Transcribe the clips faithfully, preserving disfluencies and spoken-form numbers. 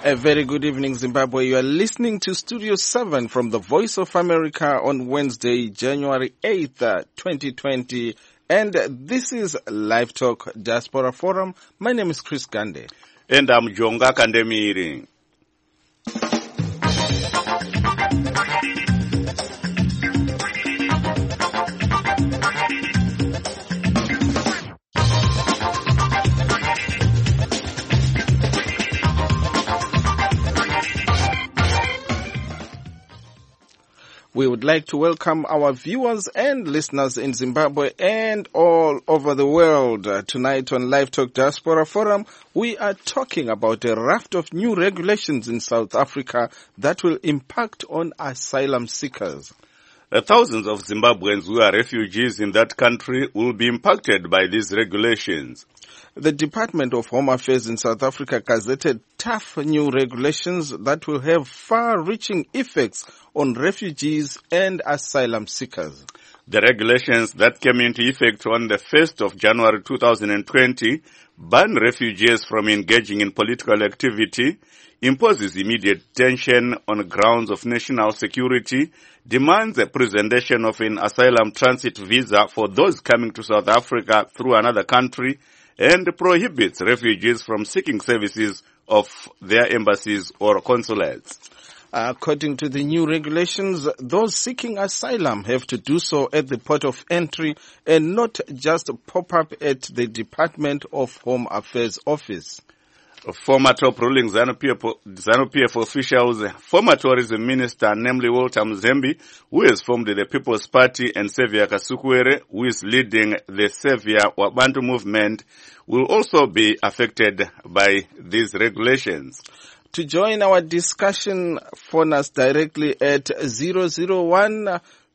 A very good evening, Zimbabwe. You are listening to Studio seven from the Voice of America on Wednesday, January eighth, twenty twenty. And this is Live Talk Diaspora Forum. My name is Chris Gande. And I'm Jonga Kandemiri. We would like to welcome our viewers and listeners in Zimbabwe and all over the world. Uh, tonight on Live Talk Diaspora Forum, we are talking about a raft of new regulations in South Africa that will impact on asylum seekers. Uh, thousands of Zimbabweans who are refugees in that country will be impacted by these regulations. The Department of Home Affairs in South Africa gazetted tough new regulations that will have far-reaching effects on refugees and asylum seekers. The regulations that came into effect on the first of January two thousand twenty ban refugees from engaging in political activity, imposes immediate detention on grounds of national security, demands the presentation of an asylum transit visa for those coming to South Africa through another country, and prohibits refugees from seeking services of their embassies or consulates. According to the new regulations, those seeking asylum have to do so at the port of entry and not just pop up at the Department of Home Affairs office. Former top ruling ZANU-P F officials, former tourism minister, namely Walter Mzembe, who has formed the People's Party, and Xavier Kasukuwere, who is leading the Xavier Wabantu movement, will also be affected by these regulations. To join our discussion, phone us directly at zero zero one,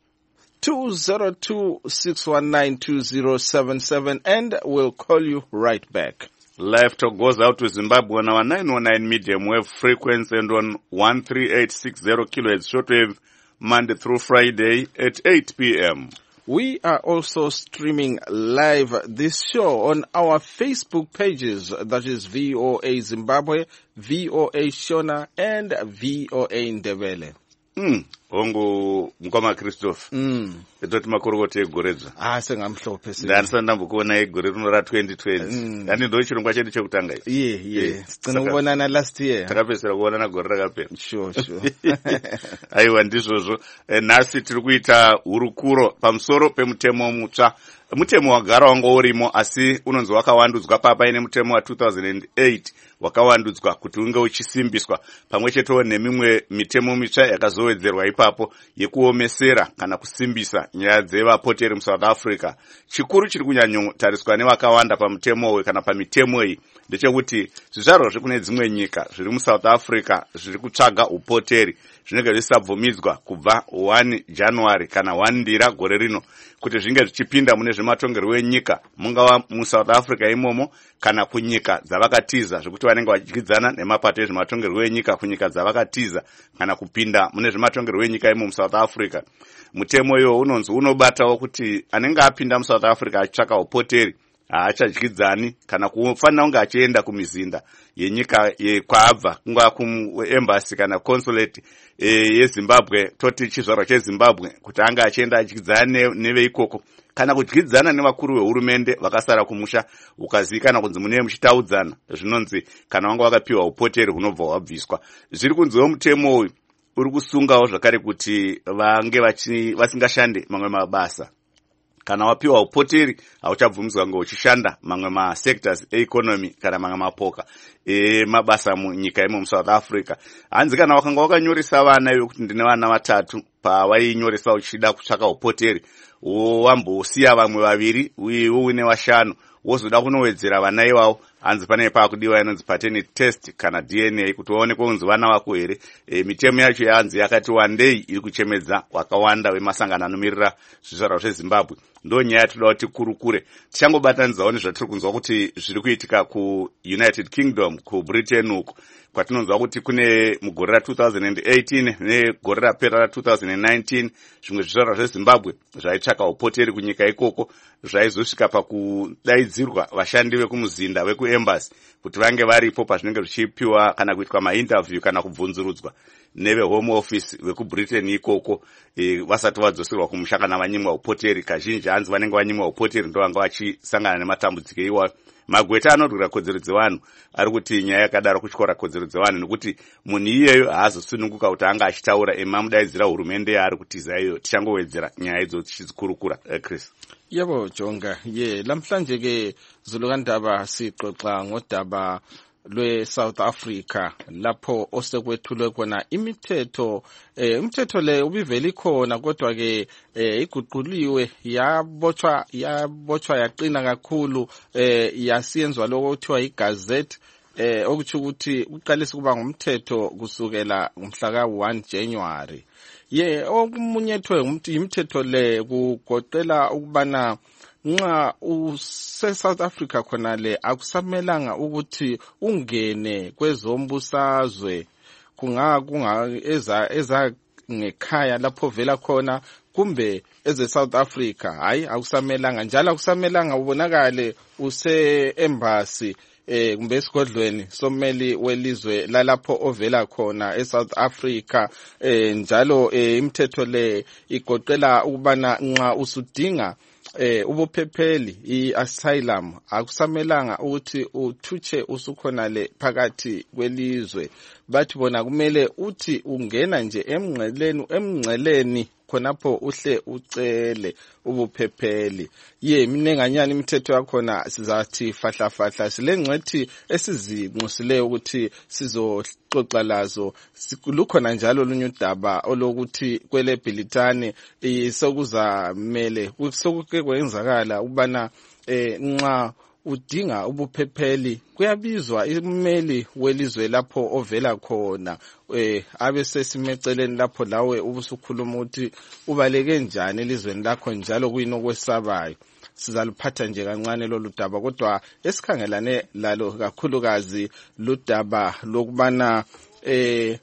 two zero two, six one nine, two zero seven seven, and we'll call you right back. Live Talk goes out to Zimbabwe on our nine one nine medium wave frequency and on one three eight six zero kilohertz shortwave Monday through Friday at eight p.m. We are also streaming live this show on our Facebook pages, that is V O A Zimbabwe, V O A Shona, and V O A Ndebele. Mm. Ongo Mkoma Christophe. Mm. Etoti makorogote egoredzo. Ah, sengamhlophe sisi. Ndanisa ndambukuona egore rino twenty twenty. Mm. Ndani ndo chirongwa chedu chekutanga ichi. Yeah, yeah. Sicina kubonana last year. Takapesera kuonana gore rakapera. Sure, sure. Aiwa ndizvozvo. Nhasi tiri kuita hurukuro pamusoro pemutemo mutsva. Mutemo wagara wanga urimo asi unonzi wakawandudzwa papa ine mutemo wa two thousand eight wakawandudzwa kuti unge uchisimbiswa pamwe chetewo nemimwe mitemo mitsva yakazowedzerwa ipapo yekuomesera kana kusimbisa nyaya dzevapoteri muSouth Africa. Chikuru chiri kunyanyotariswa nevakawanda pamutemo uyu kana pamitemo iyi ndechekuti zvizvarwa zvekune dzimwe nyika zviri muSouth Africa zviri kutsvaga upoteri zvinenge zvisabvumidzwa kubva one January kana one Ndira gore rino kuti zvinge zvichipinda mune zvematongerwo enyika mungava muSouth Africa imomo kana kunyika dzavakatiza zvekuti vanenge vachidyidzana nemapato ezvematongerwo enyika kunyika dzavakatiza kana kupinda mune zvematongerwo enyika imo muSouth Africa. Mutemo iwo unonzi unobatawo kuti anenge apinda muSouth Africa achitsvaka upoteri haachadyidzani kana kufanira kunge achienda kumizinda yenyika kwaabva kungava kuembassy kana consulate e, yeZimbabwe, toti chizvarwa cheZimbabwe, kuti anga achienda achidyidzana neveikoko kana kudyidzana nevakuru vehurumende vakasara kumusha ukazivikana kunzi mune muchitaudzana zvinonzi kana wanga wakapiwa upoteri hunobva hwabviswa. Zviri kunziwo mutemo uyu uri kusungawo zvakare kuti vange vasingashande mamwe mabasa. Kana wapiwa upoteri hauchabvumidzwa kunge uchishanda mamwe masectors economy kana mamwe mapoka e mabasa munyika imo muSouth Africa. Hanzi kana wakanga wakanyoresa vana yokuti ndine vana vatatu pavainyoresa uchida kutsvaka upoteri wambosiya vamwe vaviri uyewo une vashanu wozoda kunowedzera vana ivavo, hanzi pane paakudiwa inonzi paternity test kana D N A kuti waonekwe kunzi vana vako here. E, mitemo yacho yanzi yakati wandei iri kuchemedza wakawanda vemasangano anomirira zvizvarwa zveZimbabwe. Ndo nyaya yatoda kuti kurukure tichangobatanidzawo nezvatiri kunzwa kuti zviri kuitika kuUnited Kingdom, kuBritain uko kwatinonzwa kuti kune mugore ra two thousand eighteen negore rapera ra two thousand nineteen zvimwe zvizvarwa zveZimbabwe zvaitsvaka upoteri kunyika ikoko zvaizosvika pakudaidzirwa vashandi vekumuzinda veku kuembassy kuti vange varipo pazvinenge zvichipiwa kana kuitwa mainterview kana kubvunzurudzwa nevehome office vekubritain ikoko e, vasati vadzoserwa kumusha kana vanyimwa upoteri. Kazhinji hanzi vanenge vanyimwa upoteri ndo vanga vachisangana nematambudziko iwayo. Magweta anorwira kodzero dzevanhu ari kuti nyaya yakadaro kutyora kodzero dzevanhu nekuti munhu iyeyo haazosununguka kuti anga achitaura emamudaidzira hurumende yaari kutiza iyo. Tichangowedzera nyaya idzo tichidzikurukura. uh, Chris. Yebo Jonga, ye lamhlanje ke Zulukandaba sixoxa ngodaba lwe-South Africa lapho osekwethulwe khona imithetho eh imithetho le ubiveli khona kodwa ke eh iguquliwe yabotshwa yabotshwa yaqina kakhulu eh yasiyenzwa lokho kuthiwa igazette eh okuthi ukuthi uqalisa kuba ngumthetho kusukela ngomhla ka one January. Ye okumunyethwe imithetho le kugoqela ukubana nxa use South Africa khona le akusamelanga ukuthi ungene kwezombusazwe kunga kunga eza eza ngekhaya lapho vela khona kumbe eze South Africa. Hayi akusamelanga njalo akusamelanga ubonakale use embassy eh kumbe esigodlweni someli welizwe lalapho ovela khona eSouth Africa. eh njalo eh, imithetho le igoqela ukubana nxa usudinga eh ubuphepheli iasylum akusamelanga ukuthi uthuche usukhona le phakathi kwelizwe. Bathi bona kumele uthi ungena nje emngceleni emngceleni khonapho uhle ucele ubuphepheli. Ye minenganyana imithetho yakhona sizathi fahla fahla silengcethi esizinqusileyo ukuthi sizoxoxa lazo. Lukhona njalo lunye udaba olokuthi kwele Bhilitane isokuzamele kusokuke kwenzakala ubana eh nxa udinga ubuphepheli kuyabizwa imeli welizwe lapho ovela khona eh abe sesimeceleni lapho lawe ubusukhuluma ukuthi ubaleke njani elizweni lakho njalo kuyinokwesabayo. Sizaluphatha nje kancane lolu daba kodwa esikhangelane lalo kakhulukazi ludaba lokubana eh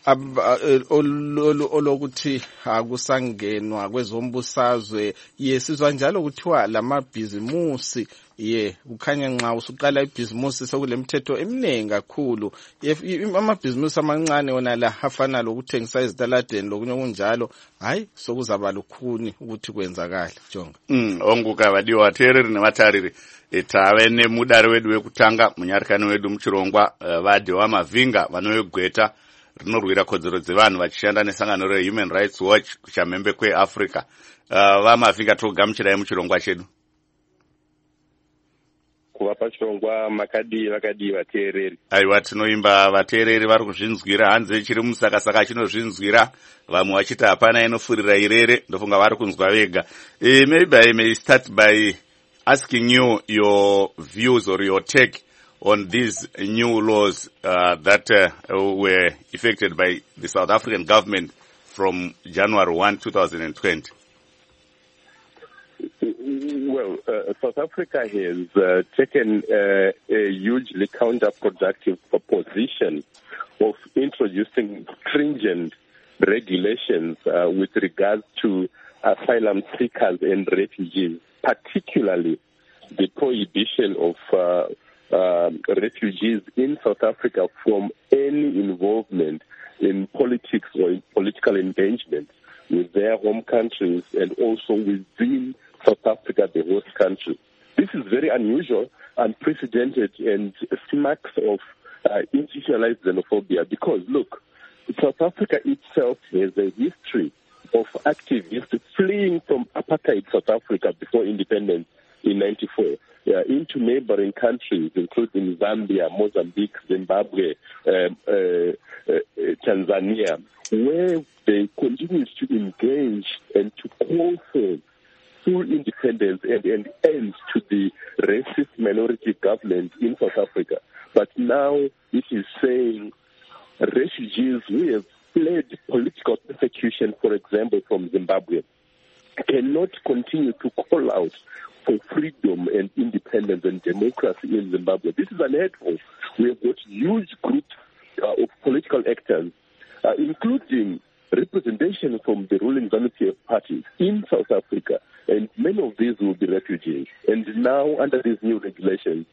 olokuthi akusangenwa kwezombusazwe. Yesizwa njalo kuthiwa lamabhizimusi ye ukhanya nxa usuqala ibhizimusi sokulemithetho eminingi kakhulu. Amabhizimusi amancane wona la afana lokuthengisa ezitaladeni lokunye kunjalo hayi sokuzaba lukhuni ukuthi kwenzakala. Jonga mm onguka vadiwa tereri nematariri etave nemudari wedu wekutanga munyarikani wedu muchirongwa uh, vadhe wamavhinga vanovegweta rinorwira kodzero dzevanhu vachishanda nesangano reHuman Rights Watch kuchamhembe kweAfrica. uh, vamavhinga togamuchirai muchirongwa chedu. Kuvapa chirongwa makadi vakadi vateereri. Aiwa tinoimba vateereri vari kuzvinzwira hanze chiri musakasaka chinozvinzwira vamwe vachiti hapana inofurira irere ndofunga vari kunzwa vega. uh, maybe I may start by asking you your views or your take on these new laws uh, that uh, were effected by the South African government from January first, two thousand twenty. Well, uh, South Africa has uh, taken uh, a hugely counterproductive position of introducing stringent regulations uh, with regards to asylum seekers and refugees, particularly the prohibition of uh, uh, refugees in South Africa from any involvement in politics or in political engagement with their home countries and also within South Africa, the host country. This is very unusual, unprecedented, and smacks of uh, institutionalized xenophobia because, look, South Africa itself has a history of activists fleeing from apartheid South Africa before independence in ninety-four uh, into neighboring countries, including Zambia, Mozambique, Zimbabwe, um, uh, uh, Tanzania, where they continue to engage and to call for full independence and an end to the racist minority government in South Africa. But now it is saying refugees who have fled political persecution, for example, from Zimbabwe, cannot continue to call out for freedom and independence and democracy in Zimbabwe. This is unheard of. We have got huge groups uh, of political actors, uh, including representation from the ruling ZANU-P F parties in South Africa, and many of these will be refugees. And now, under these new regulations,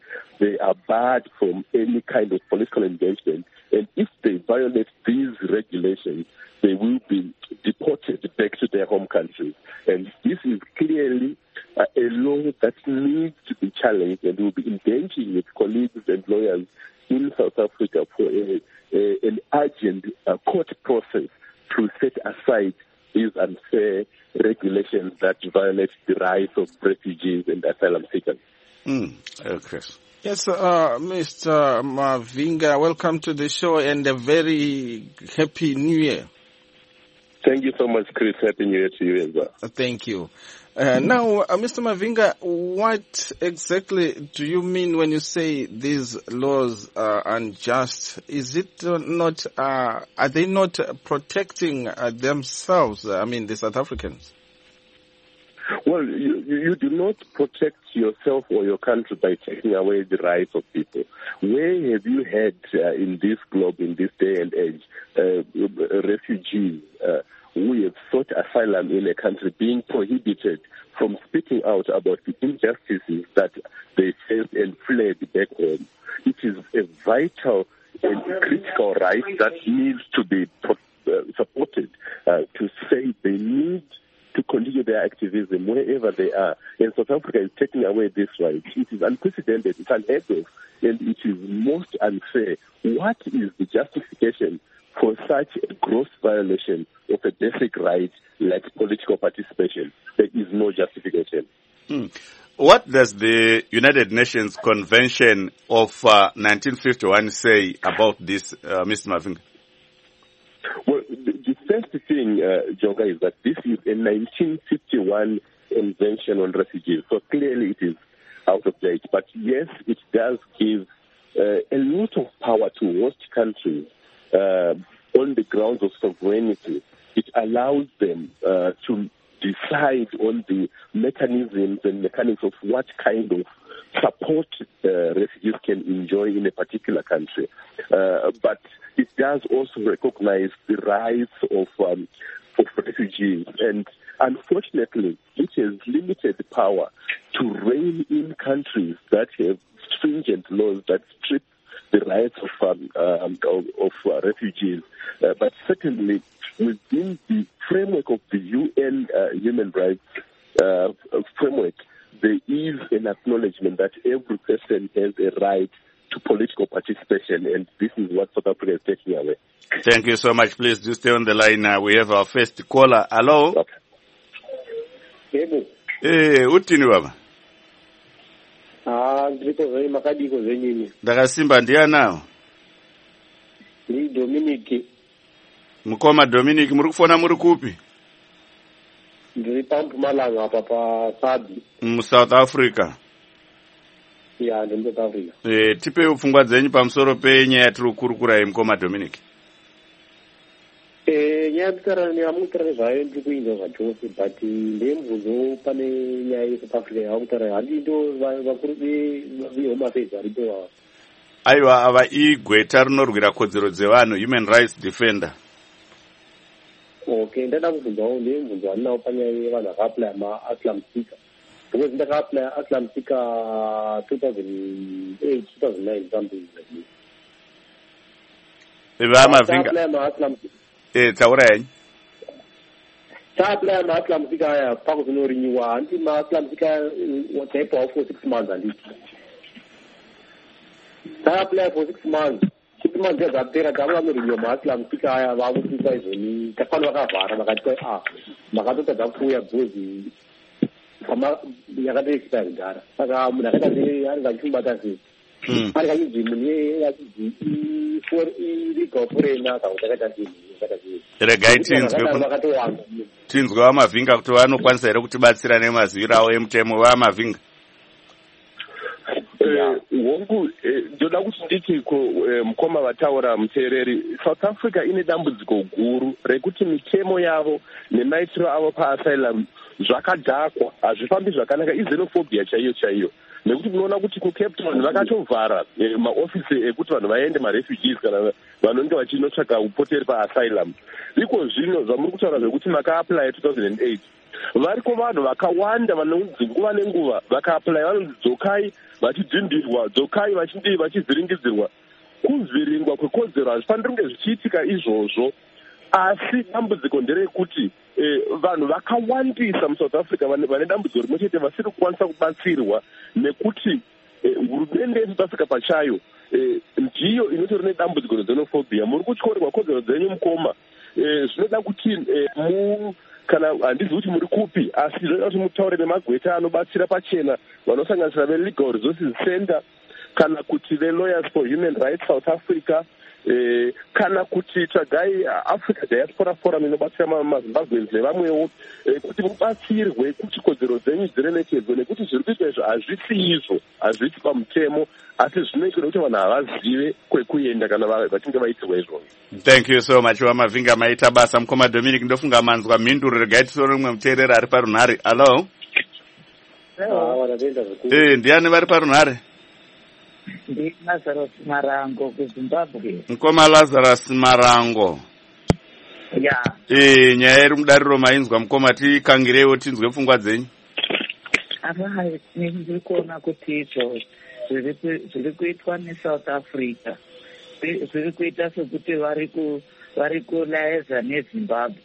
they are barred from any kind of political engagement. And if they violate these regulations, they will be deported back to their home countries. And this is clearly uh, a law that needs to be challenged, and we'll be engaging with colleagues and lawyers in South Africa for a, a, an urgent uh, court process to set aside these unfair regulations that violate the rights of refugees and asylum seekers. Mm. Uh, Chris. Yes, uh, Mister Mavinga, welcome to the show and a very happy New Year. Thank you so much, Chris. Happy New Year to you as well. Uh, thank you. Uh, now, uh, Mister Mavinga, what exactly do you mean when you say these laws are unjust? Is it uh, not, uh, are they not protecting uh, themselves, I mean the South Africans? Well, you, you do not protect yourself or your country by taking away the rights of people. Where have you had uh, in this globe, in this day and age, uh, refugees uh, who have sought asylum in a country being prohibited from speaking out about the injustices that they faced and fled back home? It is a vital and critical right that needs to be pro- uh, supported uh, to say they need to continue their activism wherever they are. And South Africa is taking away this right. It is unprecedented, it's unheard of, and it is most unfair. What is the justification for such a gross violation of a basic right like political participation? There is no justification. Hmm. What does the United Nations Convention of uh, nineteen fifty-one say about this, uh, Mister Mavinga? Well, the, the first thing, uh, Jonga, is that this is a nineteen fifty-one Convention on Refugees, so clearly it is out of date. But yes, it does give uh, a lot of power to host countries uh, on the grounds of sovereignty. It allows them uh, to decide on the mechanisms and mechanics of what kind of support uh, refugees can enjoy in a particular country. Uh, but it does also recognize the rights of, um, of refugees. And unfortunately, it has limited power to rein in countries that have stringent laws that strip the rights of, um, um, of, of uh, refugees. Uh, but certainly, within the framework of the U N uh, human rights uh, framework, there is an acknowledgement that every person has a right to political participation, and this is what South Africa is taking away. Thank you so much. Please do stay on the line. Uh, we have our first caller. Hello? Okay. Hey, utini baba? Ah, ndiko zeni makadiko zenini. Ndakasimba ndiana? Ni Dominic. Mukoma Dominic, muri kufona muri kupi? Ndiri paMpumalanga apa pa Sabi. Mu South Africa. Ya, ndi South Africa. Eh, tipe upfungwa dzenyu pamusoro penyaya yatiri kukurukura Mukoma Dominic. Eh, nyaya tsara ni amutara zvayo ndiri kuinza zvachose, but ndemvuzo pane nyaya yeSouth Africa yautara handi ndo vakuru vehome affairs varipo. Aiwa, ava igweta rinorwira kodzero dzevanhu, human rights defender. Okay, ndada kubvunzawo ndemvunzo handinawo panyaya yevanhu vakaapply ma-asylum seeker. Because ndaka-apply asylum seeker two thousand eight, two thousand nine, something like this. Eva Mavinga. Ndaka-apply ma-asylum seeker. Eh, taura yanyi? Ta-apply ma-asylum seeker aya pakuzonorinyiwa, handi ma-asylum seeker taipawo for six months handiti. Ta-apply for six months. Six months yazapera tava vanorinyiwa ma-asylum seeker aya vakutsisa izvoni takafana vakavhara vakati ah makatotadza kuuya bhozi yakati expire kudhara. Saka munhu akaita sei ari kachimubata sei? Ari kachidzi munhu achidzi illegal foreigner kana kuti akaita sei akaita sei. Regai tinzwe vakatowanda. Tinzwe vaMavinga kuti vanokwanisa here kutibatsira nemaziviro avo emutemo vaMavinga. Hongu ndoda kuti nditi Mukoma vataura muteereri, South Africa ine dambudziko guru rekuti mitemo yavo nemaitiro avo paasylum zvakadhakwa, hazvifambi zvakanaka, izenophobia chaiyo chaiyo. nekuti munoona kuti kucape town vakatovhara maofisi ekuti vanhu vaende marefugees kana vanonge vachinotsvaka upoteri paasylum. Iko zvino zvamuri kutaura zvekuti makaapply two thousand eight variko vanhu vakawanda vanonzi nguva nenguva vakaapply vanonzi dzokai vachidhimbirwa, dzokai vachidii vachivhiringidzirwa. Kuvhiringwa kwekodzero hazvifaniri kunge zvichiitika izvozvo, asi dambudziko nderekuti eh, vanhu vakawandisa muSouth Africa vane dambudziko rimwe chete vasiri kukwanisa kubatsirwa nekuti hurumende eh, yeSouth Africa pachayo eh, ndiyo inotori nedambudziko rexenophobia. Muri kutyorerwa kodzero dzenyu mukoma, eh, zvinoda kuti eh, mu kana handizi kuti muri kupi, asi zvinoda kuti mutaure nemagweta anobatsira pachena vanosanganisira veLegal Resources Center kana kuti veLawyers for Human Rights South Africa, eh, kana kuti tsvagai Africa Diaspora Forum inobatsira maZimbabweans nevamwewo, eh, kuti mubatsirwe kuti kodzero dzenyu dziremekedzwe, nekuti zviri kuita izvo hazvisi izvo, hazvisi pamutemo, asi zvinoitwa kuti vanhu havazive kwekuenda kana vachinge vaitirwa izvozvo. Thank you so much Wamavinga, maita basa. Mukoma Dominic ndofunga manzwa mhinduro, regai tisoro rimwe muteerera ari parunhare. Hello. Eh, ndiani vari parunhare? Ndi Lazarus Marango kuZimbabwe. Mukoma Lazarus Marango. Ya. Eh, nyaya iri mudariro mainzwa mukoma, tikangirewo tinzwe pfungwa dzenyu. Apa ndiri kuona kuti izvo zviri kuitwa neSouth Africa zviri kuita sekuti vari ku vari kulaedza neZimbabwe,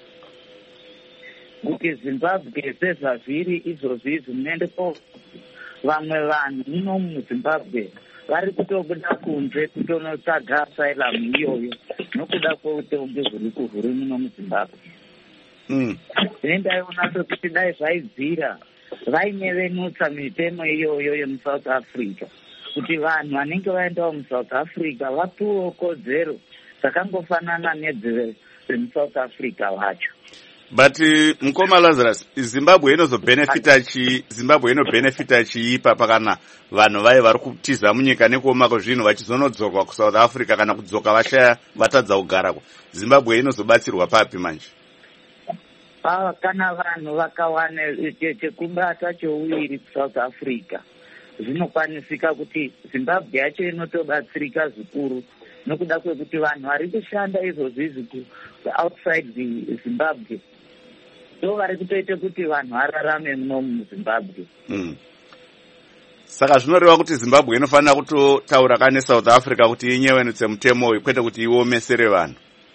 kuti Zimbabwe sezvazviri izvozvi izvi munoende ko vamwe vanhu muno muZimbabwe vari kutobuda kunze kutonotsvaga asylum iyoyo nokuda kweutongi huri kuhuri muno muZimbabwe. Ine ndaiona sekuti dai zvaibvira vainyevenutsa mitemo iyoyo yemuSouth Africa, kuti vanhu vanenge vaendawo muSouth Africa vapiwewo kodzero dzakangofanana nedzemuSouth Africa vacho. But uh, mukoma Lazarus, Zimbabwe inozobenefita chi Zimbabwe inobenefita chiipa pakana vanhu vaye vari kutiza munyika nekuoma kwezvinhu vachizonodzorwa kuSouth Africa kana kudzoka vashaya vatadza kugarako. Zimbabwe inozobatsirwa papi manje? Ah, kana vanhu vakawana chekubata chouiri kuSouth Africa zvinokwanisika kuti Zimbabwe yacho inotobatsirika zvikuru nokuda kwekuti vanhu vari kushanda izvozvi izvi outside the Zimbabwe ndo vari kutoita kuti vanhu vararame muno muZimbabwe. Mm. Saka zvinoreva kuti Zimbabwe inofanira kutotaura kane South Africa kuti inyevenutse mutemo uyu kwete kuti iomesere vanhu.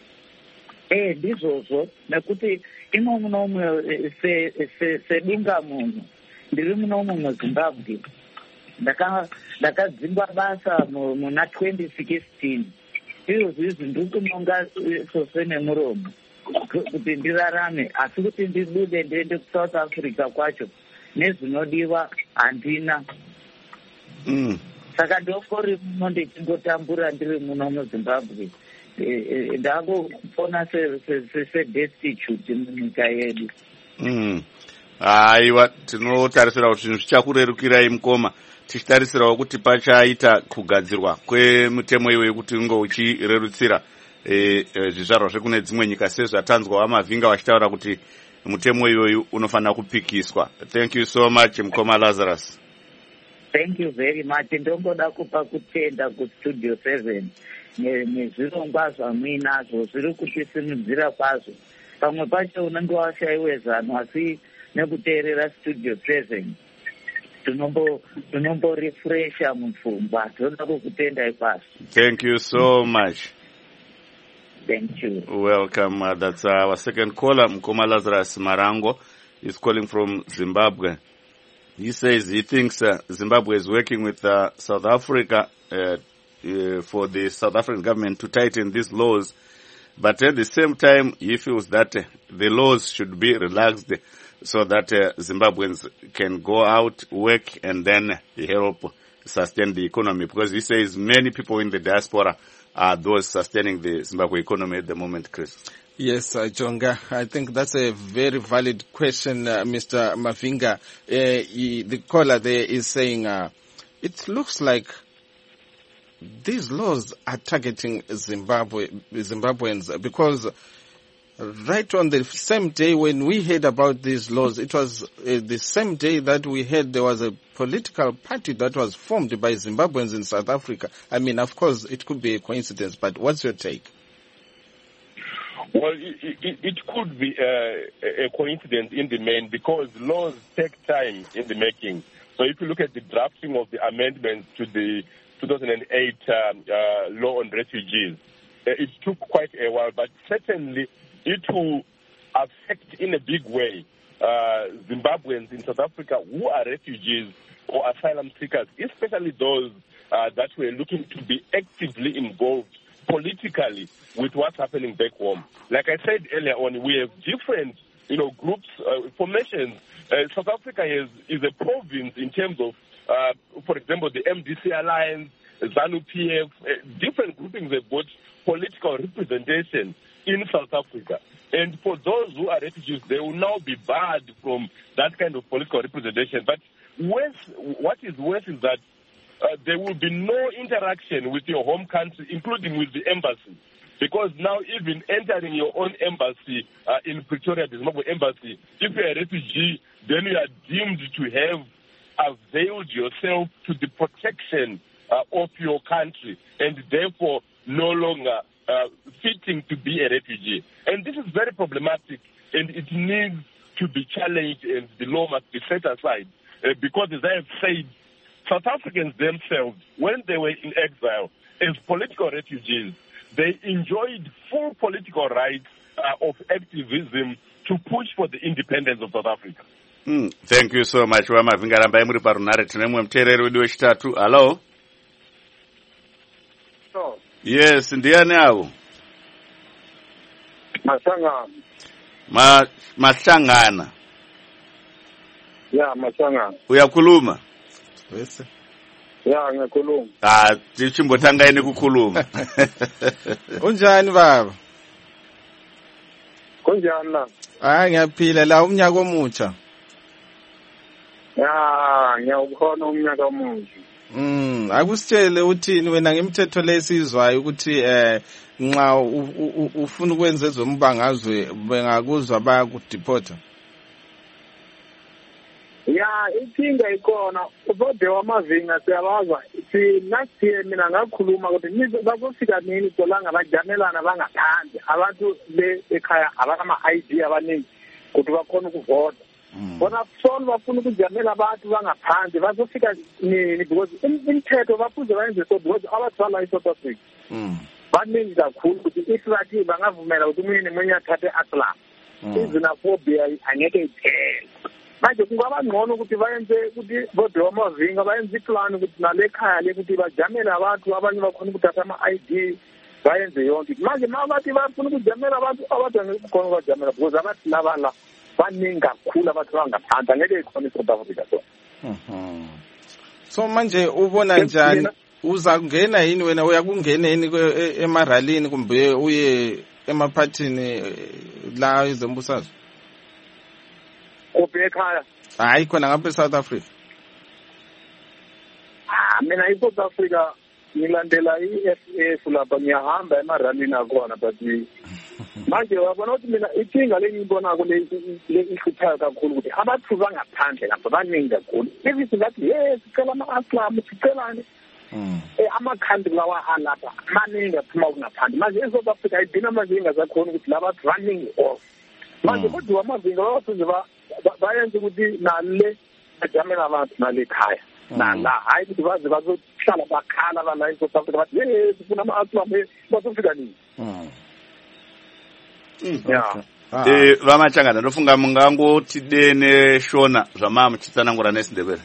Eh, ndizvozvo, nekuti imo muno sedunga munhu ndiri muno muZimbabwe ndakadzingwa basa muna twenty sixteen. Izvozvi izvi ndiri kunonga sose nemuromo kuti ndirarame, asi kuti ndibude ndiende kuSouth Africa kwacho nezvinodiwa handina. Mm. Saka ndokori muno ndichingotambura ndiri muno muZimbabwe, ndakupona sedestitute munyika yedu. Mm. Aiwa, tinotarisira kuti zvinhu zvichakurerukirai mukoma, tichitarisirawo kuti pachaita kugadzirwa kwemutemo iwe kuti unge uchirerutsira e, e, zvizvarwa zvekune dzimwe nyika sezvatanzwa Wamavinga vachitaura kuti mutemo iyoyu unofanira kupikiswa. Thank you so much mukoma Lazarus. Thank you very much. Ndongoda kupa kutenda kuStudio seven nezvirongwa zvamuinazvo zviri kutisimudzira kwazvo. Pamwe pacho unenge washayiwe zano, asi nekuteerera Studio seven tinombo tinombo refresha mupfungwa. Toda kukutenda ikwazvo. Thank you so much. Thank you. Welcome. Uh, that's our second caller, Mukoma Lazarus Marango. He's calling from Zimbabwe. He says he thinks uh, Zimbabwe is working with uh, South Africa uh, uh, for the South African government to tighten these laws. But at the same time, he feels that uh, the laws should be relaxed so that uh, Zimbabweans can go out, work, and then help sustain the economy. Because he says many people in the diaspora are those sustaining the Zimbabwe economy at the moment, Chris. Yes, uh, Jonga, I think that's a very valid question, uh, Mister Mavinga. Uh, he, the caller there is saying uh, it looks like these laws are targeting Zimbabwe, Zimbabweans, because right on the same day when we heard about these laws, it was uh, the same day that we heard there was a political party that was formed by Zimbabweans in South Africa. I mean, of course, it could be a coincidence, but what's your take? Well, it, it, it could be uh, a coincidence in the main because laws take time in the making. So if you look at the drafting of the amendments to the two thousand eight um, uh, law on refugees, uh, it took quite a while, but certainly it will affect in a big way uh, Zimbabweans in South Africa who are refugees or asylum seekers, especially those uh, that were looking to be actively involved politically with what's happening back home. Like I said earlier on, we have different, you know, groups, uh, formations. Uh, South Africa is, is a province in terms of, uh, for example, the M D C Alliance, ZANU P F, uh, different groupings have got political representation in South Africa. And for those who are refugees, they will now be barred from that kind of political representation. But worse, what is worse is that Uh, there will be no interaction with your home country, including with the embassy. Because now even entering your own embassy uh, in Pretoria, the Zimbabwe embassy, if you're a refugee, then you are deemed to have availed yourself to the protection uh, of your country and therefore no longer uh, fitting to be a refugee. And this is very problematic and it needs to be challenged and the law must be set aside uh, because, as I have said, South Africans themselves, when they were in exile as political refugees, they enjoyed full political rights uh, of activism to push for the independence of South Africa. Mm, thank you so much. Wamavingarambai muri parunare tinemwe muteereri wedu wechitatu. Hello? So, yes, ndiani avo? Masangana. Ma Masangana. Yeah, Masangana. Uyakhuluma? Yes. Yeah, ngiyakhuluma. Ah, tichimbotangaini kukhuluma. Unjani baba? Kunjani la? Ah, ngiyaphila la umnyaka omutsha. Ya, ngiyawukhona umnyaka omutsha. Mm, akusitshele uthini wena ngemithetho lesizwayo ukuthi eh nxa ufuna ukwenza ezombangazwe bengakuzwa bayakudeporta. Ya, inkinga ikhona ubode wamavinga siyabazwa si last year mina ngakhuluma ukuthi nizo bazofika nini dolanga bajamelana bangaphandle abantu le ekhaya abakama I D abaningi ukuthi bakhona ukuvota bona sona bafuna ukujamela abantu bangaphandle bazofika nini because imithetho bafuze bayenze so because abathwala eSouth Africa baningi kakhulu ukuthi ifrati bangavumela ukuthi umuntu nemunye athathe aslam izinaphobia angeke iphele manje kungaba ngcono ukuthi bayenze ukuthi bodwe wamavinga bayenze iplan ukuthi nale khaya le ukuthi bajamele abantu abanye bakhona ukuthatha ama I D bayenze yonke manje mabathi bafuna ukujamela abantu abantu angekukhona ukujamela because abathi laba la baningi kakhulu abantu bangaphansi angeke ikhona iSouth Africa so mhm so manje ubona njani uza kungena yini wena uyakungena yini emaralini kumbe uye emaphathini la ezombusazwe kuphi ekhaya hayi khona ngapha eSouth Africa ah mina eSouth Africa ngilandela i-F F lapha ngiyahamba emaralini akhona but manje wabona ukuthi mina inkinga lengibona kule ihluphayo kakhulu ukuthi abantu bangaphandle lapha baningi kakhulu levithi ngathi yes sicela ama-aslam sicelane eh amakhandla lawa alapha maningi aphuma kunaphandle manje eSouth Africa idina manje ingasakhona ukuthi laba running off manje kodwa amavinga bafuze bayenze ukuthi nale bajamela abantu nale khaya nala hayi ukuthi baze bazohlala bakhala bala eSouth Africa bathi yes sifuna ama-aslam bazofika nini yeah eh vamachangana ndofunga mungangoti dene shona zvama muchitsanangura nesindebere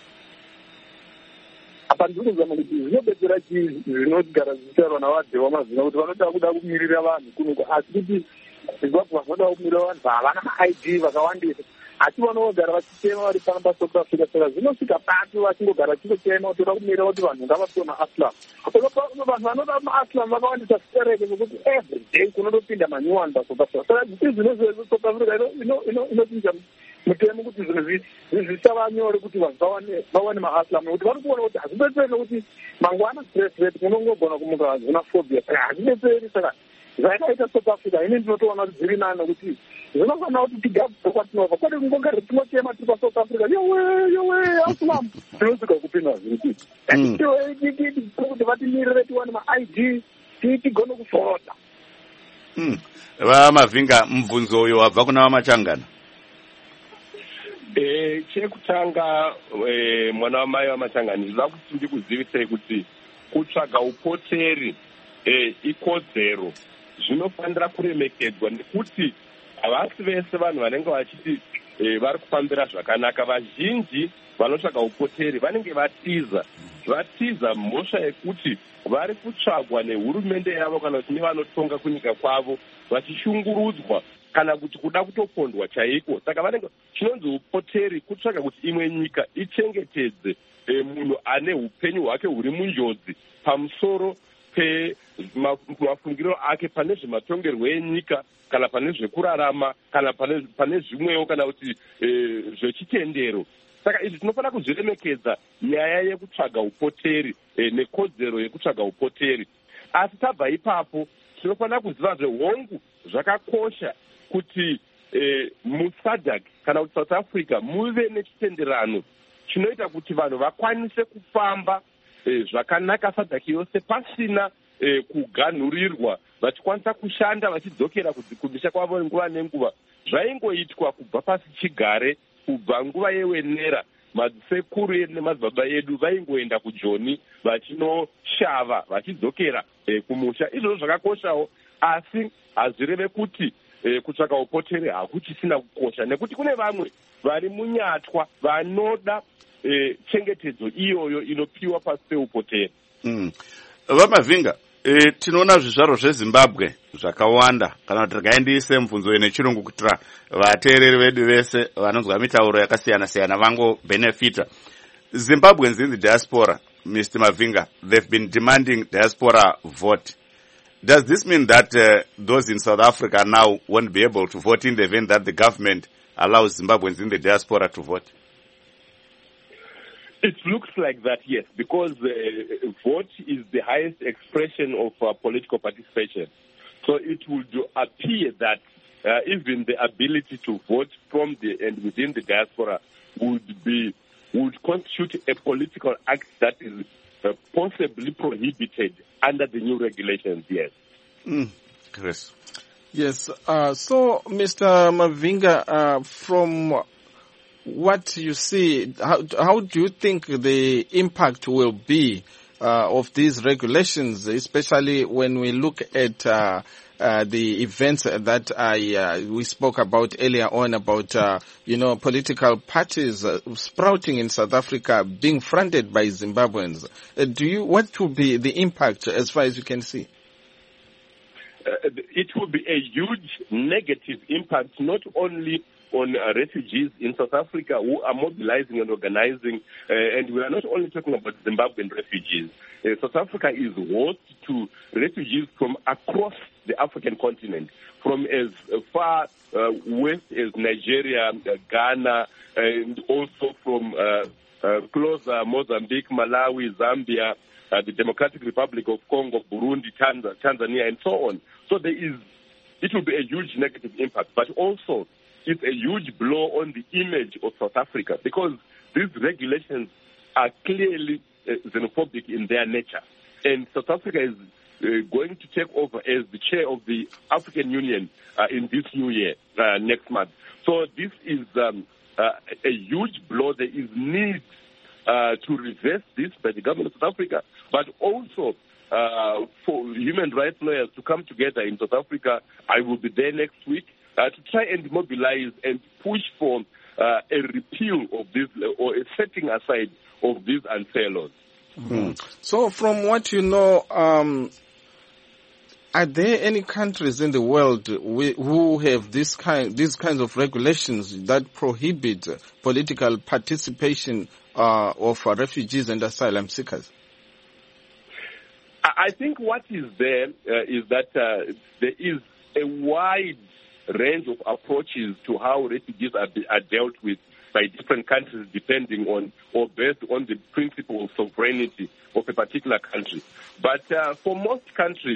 apa ndiri kuzama kuti zvinobetsera chii zvinogara zvichitaurwa navadhe wamazinga kuti vanoda kuda kumirira vanhu kunuko asi kuti zimbabwe vanoda kumirira vanhu havana ma-I D vakawandisa asi vanogara vachitema vari pano paSouth Africa saka zvinosvika pasi vachingogara vachitotema kuti toda kumirira kuti vanhu ngavapiwe ma-aslam vanhu vanoda ma-aslam vakawandisa sikereke zvokuti every day kunotopinda manyuwani paSouth Africa saka izvinozvo South Africa inochinja mutemo kuti zvinhu zvisava nyore kuti vanhu vawane ma-aslam nokuti vari kuona kuti hazvibetseri nokuti mangwana stress rate munongogona kumuka xenophobia saka hazvibetseri saka zvakaita South Africa ine ndinotoona kuti zviri nani kuti zvinofanira kuti tigadzwe kwatinobva kwete kungogara tinotema tiri paSouth Africa yowe yowe aslam tinosvika kupinda zviri kuti vatimirire tiwane ma-I D tigone kufota. VaMavhinga, mubvunzo uyo wabva kuna vaMachangana. Eh, chekutanga eh, mwana wamai vaMachangana ndinoda kuti ndikuzivisei kuti kutsvaga upoteri eh, ikodzero zvinofanira kuremekedzwa nekuti havasi vese vanhu vanenge vachiti eh, vari kufambira zvakanaka. Vazhinji vanotsvaga upoteri vanenge vatiza vatiza mhosva yekuti vari kutsvagwa nehurumende yavo kana kuti nevanotonga kunyika kwavo vachishungurudzwa kana kuti kuda kutopondwa chaiko. Saka vanenge chinonzi upoteri kutsvaga kuti imwe nyika ichengetedze e, munhu ane upenyu hwake huri munjodzi pamusoro pemafungiro ake pane zvematongerwo enyika kana pane zvekurarama kana pane, pane zvimwewo kana kuti e, zvechitendero. Saka izvi tinofanira kuzviremekedza nyaya yekutsvaga upoteri e, nekodzero yekutsvaga upoteri. Asi tabva ipapo tinofanira kuziva zvehongu zvakakosha kuti e, musadc kana kuti South Africa muve nechitenderano chinoita kuti vanhu vakwanise kufamba e, zvakanaka sadc yose pasina e, kuganhurirwa, vachikwanisa kushanda vachidzokera kumisha kwavo nguva nenguva. Zvaingoitwa kubva pasi chigare, kubva nguva yewenera madzisekuru nemadzibaba edu vaingoenda kujoni vachinoshava vachidzokera e, kumusha. Izvozvo zvakakoshawo, asi hazvireve kuti e, kutsvaka upoteri hakuchisina kukosha, nekuti kune vamwe vari munyatwa vanoda e, chengetedzo iyoyo inopiwa pasi peupoteri. Mm. VaMavhinga, e, tinoona zvizvaro zveZimbabwe zvakawanda, kana kuti tikaendise mubvunzo nechirungu kuitira vateereri vedu vese vanonzwa mitauro yakasiyana siyana vango benefita. Zimbabweans in the diaspora, Mister Mavhinga, they've been demanding diaspora vote. Does this mean that uh, those in South Africa now won't be able to vote in the event that the government allows Zimbabweans in the diaspora to vote? It looks like that, yes, because uh, vote is the highest expression of uh, political participation. So it would appear that uh, even the ability to vote from the and within the diaspora would be would constitute a political act that is uh, possibly prohibited under the new regulations. Yes. Mm. Chris. Yes. Uh, so, Mister Mavhinga, uh, from what you see, how, how do you think the impact will be uh, of these regulations, especially when we look at uh, uh, the events that I uh, we spoke about earlier on about uh, you know political parties uh, sprouting in South Africa being fronted by Zimbabweans? Uh, do you what will be the impact as far as you can see? Uh, it will be a huge negative impact, not only on uh, refugees in South Africa who are mobilizing and organizing, uh, and we are not only talking about Zimbabwean refugees. Uh, South Africa is host to refugees from across the African continent, from as far uh, west as Nigeria, uh, Ghana, and also from uh, uh, closer Mozambique, Malawi, Zambia, uh, the Democratic Republic of Congo, Burundi, Tanz- Tanzania, and so on. So there is, it will be a huge negative impact, but also it's a huge blow on the image of South Africa because these regulations are clearly uh, xenophobic in their nature. And South Africa is uh, going to take over as the chair of the African Union uh, in this new year, uh, next month. So this is um, uh, a huge blow. There is need uh, to reverse this by the government of South Africa, but also uh, for human rights lawyers to come together in South Africa. I will be there next week. Uh, to try and mobilize and push for uh, a repeal of this uh, or a setting aside of these unfair laws. Mm-hmm. So from what you know, um, are there any countries in the world who have this kind, these kinds of regulations that prohibit political participation uh, of uh, refugees and asylum seekers? I think what is there uh, is that uh, there is a wide range of approaches to how refugees are, are dealt with by different countries depending on or based on the principle of sovereignty of a particular country. But uh, for most countries,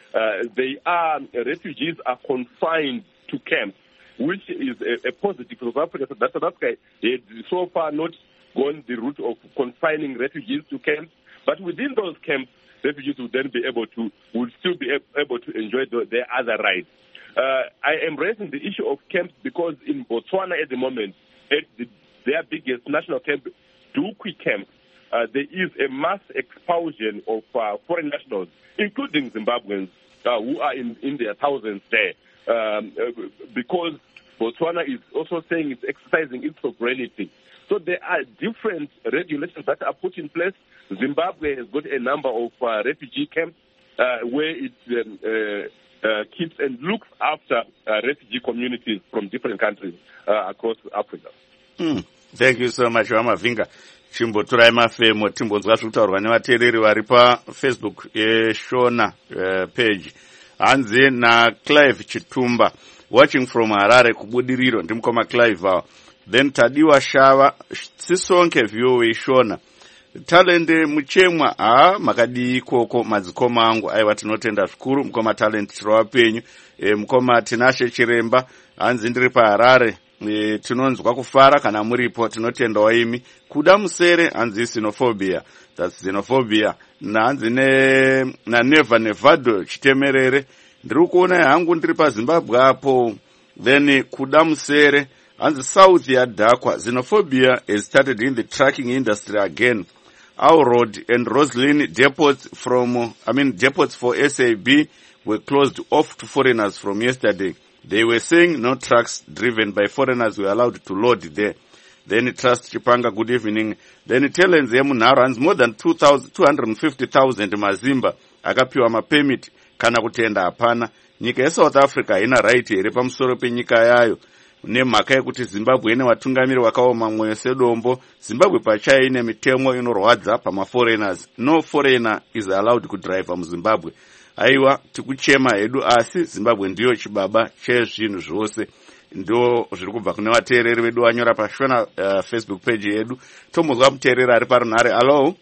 uh, they are, refugees are confined to camps, which is a, a positive for South Africa. So that South Africa had so far not gone the route of confining refugees to camps, but within those camps, refugees would then be able to, would still be able to enjoy the, their other rights. Uh, I am raising the issue of camps because in Botswana at the moment, at the, their biggest national camp, Dukwi camp, uh, there is a mass expulsion of uh, foreign nationals, including Zimbabweans, uh, who are in, in their thousands there, um, uh, because Botswana is also saying it's exercising its sovereignty. So there are different regulations that are put in place. Zimbabwe has got a number of uh, refugee camps uh, where it um, uh, uh, keeps and looks after uh, refugee communities from different countries uh, across Africa. Mm. Thank you so much, Wamavinga. Chimboturai mafemo timbonzwa zvekutaurwa nevateereri vari pafacebook yeshona uh, page. Hanzi naClive Chitumba, watching from Harare kubudiriro, ndimukoma Clive awo. Then Tadiwa Shava, sisonke vyo Shona. Talende muchemwa, ah, makadi koko mazikoma angu, aiwa tinotenda shukuru, mkoma talent tirowa penyu, e, mkoma Tinashe Chiremba, hanzi ndiri pa Harare, e, tinonzwa kufara, kana muripo, tinotenda waimi, kuda musere, hanzi xenophobia, that's xenophobia, na hanzi ne, na Neva Nevado, chitemerere, ndiri kuona hangu ndiri pa Zimbabwe hapo, then kuda musere, and the south yadakwa, xenophobia has started in the trucking industry again. Our road and Roslyn depots from, I mean, depots for S A B were closed off to foreigners from yesterday. They were saying no trucks driven by foreigners were allowed to load there. Then Trust Chipanga, good evening. Then Telenze Munaro runs more than two hundred fifty thousand Mazimba. Akapiwa ma permit, kana kutenda hapana. Nyika ya South Africa ina right ere pamusoro penyika yayo. Nemhaka yekuti Zimbabwe ine vatungamiri vakaoma mwoyo sedombo. Zimbabwe pachayo ine mitemo inorwadza pama foreigners. No foreigner is allowed to drive mu Zimbabwe. Aiwa tikuchema hedu asi Zimbabwe ndiyo chibaba chezvinhu zvose. Ndo zviri kubva kune vateereri vedu vanyora pashona uh, Facebook page yedu. Tombozwa muteereri ari parunhare. Hello?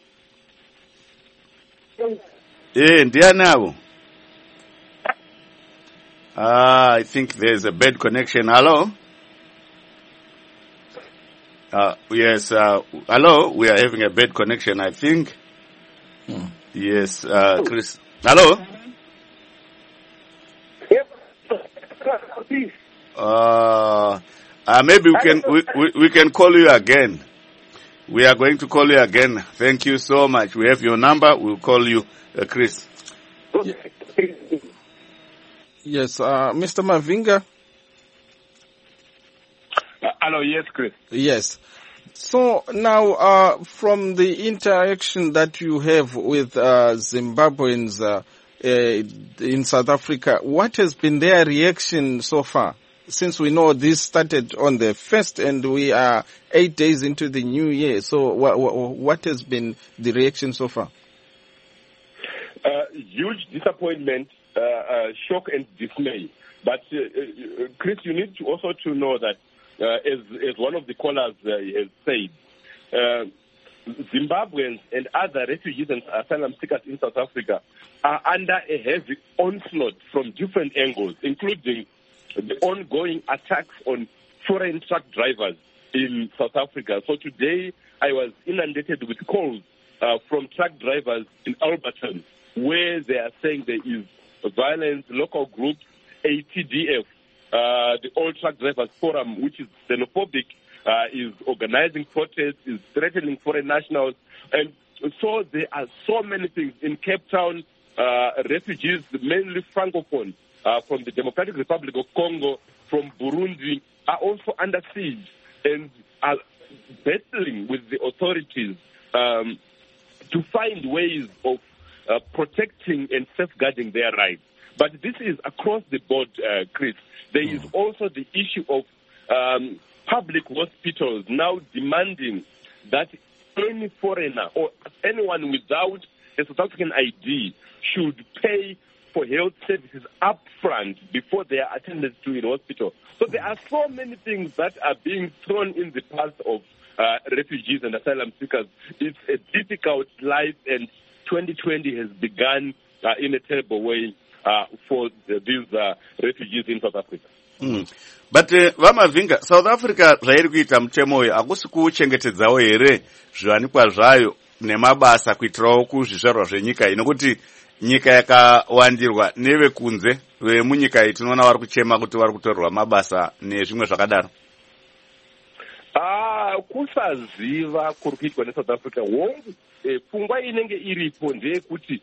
Eh, ndiani avo? Ah, I think there's a bad connection. Hello? Uh, yes, uh, hello? We are having a bad connection, I think. Hmm. Yes, uh, Chris. Hello? Uh, uh, maybe we can, we, we, we can call you again. We are going to call you again. Thank you so much. We have your number. We'll call you, uh, Chris. Yeah. Yes, uh, Mister Mavinga. Uh, hello, yes, Chris. Yes. So now, uh, from the interaction that you have with uh, Zimbabweans uh, uh, in South Africa, what has been their reaction so far? Since we know this started on the first and we are eight days into the new year, so what, what has been the reaction so far? Uh, huge disappointment. Uh, uh, shock and dismay. But, uh, uh, Chris, you need to also to know that, uh, as, as one of the callers uh, has said, uh, Zimbabweans and other refugees and asylum seekers in South Africa are under a heavy onslaught from different angles, including the ongoing attacks on foreign truck drivers in South Africa. So today I was inundated with calls uh, from truck drivers in Alberton, where they are saying there is violence, local groups, A T D F, uh, the All Truck Drivers Forum, which is xenophobic, uh, is organizing protests, is threatening foreign nationals. And so there are so many things. In Cape Town, uh, refugees, mainly Francophone, uh, from the Democratic Republic of Congo, from Burundi, are also under siege and are battling with the authorities um, to find ways of Uh, protecting and safeguarding their rights. But this is across the board, uh, Chris. There is also the issue of um, public hospitals now demanding that any foreigner or anyone without a South African I D should pay for health services up front before they are attended to in hospital. So there are so many things that are being thrown in the path of uh, refugees and asylum seekers. It's a difficult life, and twenty twenty has begun uh, in a terrible way. uh, for the, these uh, refugees in South Africa. Mm. But uh, vamavhinga South Africa zvairi kuita mutemo uyu hakusi kuchengetedzawo here zviwanikwa zvayo nemabasa kuitirawo kuzvizvarwa zvenyika iyi, nokuti nyika yakawandirwa nevekunze vemunyika iyi tinoona vari kuchema kuti vari kutorerwa mabasa nezvimwe zvakadaro. Ah, kusaziva kuri kuitwa neSouth Africa hongu eh, pfungwa inenge iripo ndeyekuti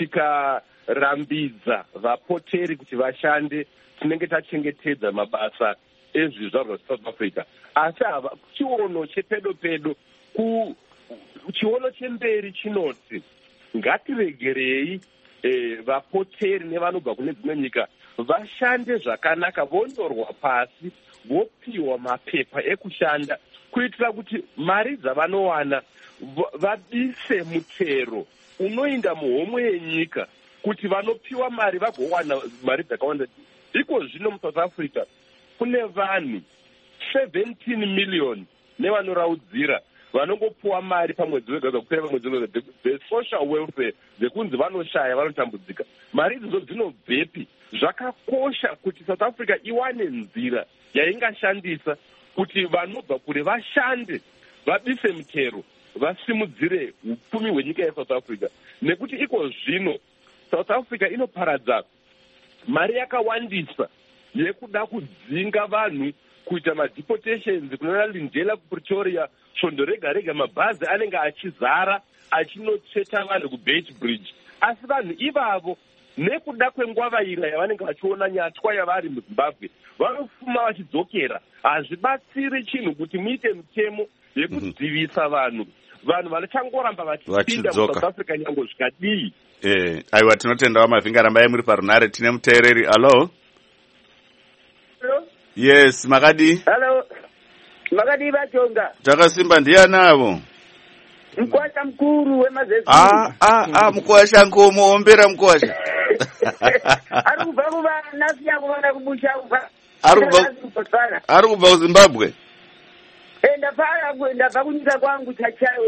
tikarambidza vapoteri kuti vashande tinenge tachengetedza mabasa ezvizvarwa zveSouth Africa, asi hava chiono chepedo pedo ku chiono chemberi chinoti ngatiregerei eh, vapoteri nevanobva kune dzimwe nyika vashande zvakanaka, vonyorwa pasi, vopiwa mapepa ekushanda kuitira kuti mari dzavanowana vabise mutero unoinda muhomwe yenyika kuti vanopiwa mari vagowana mari dzakawanda. Iko zvino muSouth Africa kune vanhu seventeen million nevanoraudzira vanongopuwa mari pamwedzi wega kupera pamwedzi wega, the social welfare dzekunzi vanoshaya, vanotambudzika. Mari idzodzo dzinobvepi? Zvakakosha kuti South Africa iwane nzira yaingashandisa kuti vanobva kure vashande, vabise mutero, vasimudzire upfumi hwenyika yeSouth Africa, nekuti iko zvino South Africa inoparadza mari yakawandisa yekuda kudzinga vanhu kuita madeportations kunana Lindela kuPretoria, svondo rega rega mabhazi anenge achizara achinotsveta vanhu kuBeit Bridge, asi vanhu ivavo nekuda kwengwavaira yavanenge vachiona nyatwa yavari muZimbabwe vanofuma vachidzokera. Hazvibatsiri chinhu kuti muite mitemo yekudzivisa vanhu vanhu vanachangoramba vachipinda muSouth Africa nyango zvikadii. Eh, aiwa tinotendawo Mavhinga, rambai muri parunare. Tine muteereri. Hello. Hello. Yes, makadi. Hello. Makadi Vajonga. Takasimba ndianavo. Mkwasha mkuru wemazezi. Ah, ah, ah, mkwasha ngomuombera mkwasha. Ari kubva kuva nasi yakuvana kubusha kubva. Ari kubva Ari kubva kuZimbabwe. Eh, ndafara ndabva kunyika kwangu chachayo.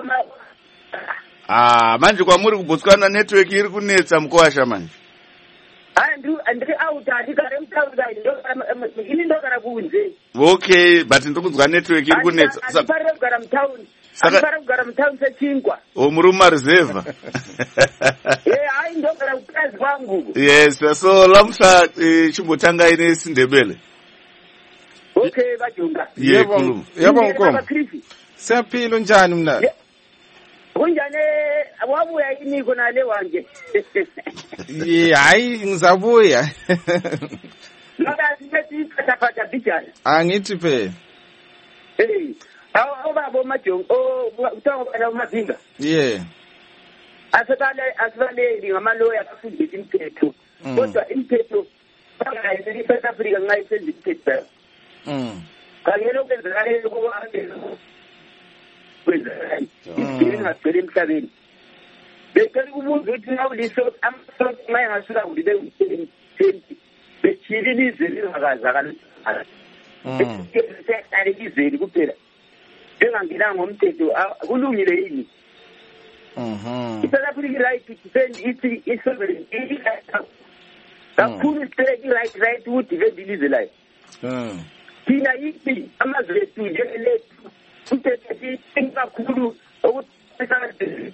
Ah, manje kwamuri kuBotswana network iri kunetsa mkwasha manje. Ah, ndu andiri out andikare mutaura ndo ini ndogara kunze. Okay, but ndikuzwa network iri kunetsa. Andipare kugara mutauni. Andipare kugara mutauni sechingwa. O muri mumaruzevha. Eh, ai ndogara kukazi kwangu. Yes, so lamsa chimbotanga ine Sindebele. Okay, Vajonga. Yebo, yebo Nkomo. Siyaphila njani mna? Kunjani wabuya yini kona le wanje? Ye, hayi ngizabuya. Ngoba sithi patapata bijana. Angithi phela. Eh, awu baba Majonga, oh utanga bana Mavhinga. Yeah. Asebale asebale ngamaloya afundisa imithetho. Kodwa imithetho bangayisebenzisa eSouth Africa ngayisebenzisa imithetho. Mm. Kangelo kwenzakale kuhambela. Kwenzakale. Ngingagcwele emhlabeni. Becela ukubuza ukuthi nawuliso amsonto mayangasuka kulibe twenty. Bechililize lingakazakala. Mm. Sekhalekizeli kuphela. Engangena ngomthetho kulungile yini? Mhm. South Africa right to defend its its sovereignty. Kakhulu strike right right to defend ilizwe layo. Mm. Thina yithi amazwe ethu njengelethu uthethe kakhulu ukuthi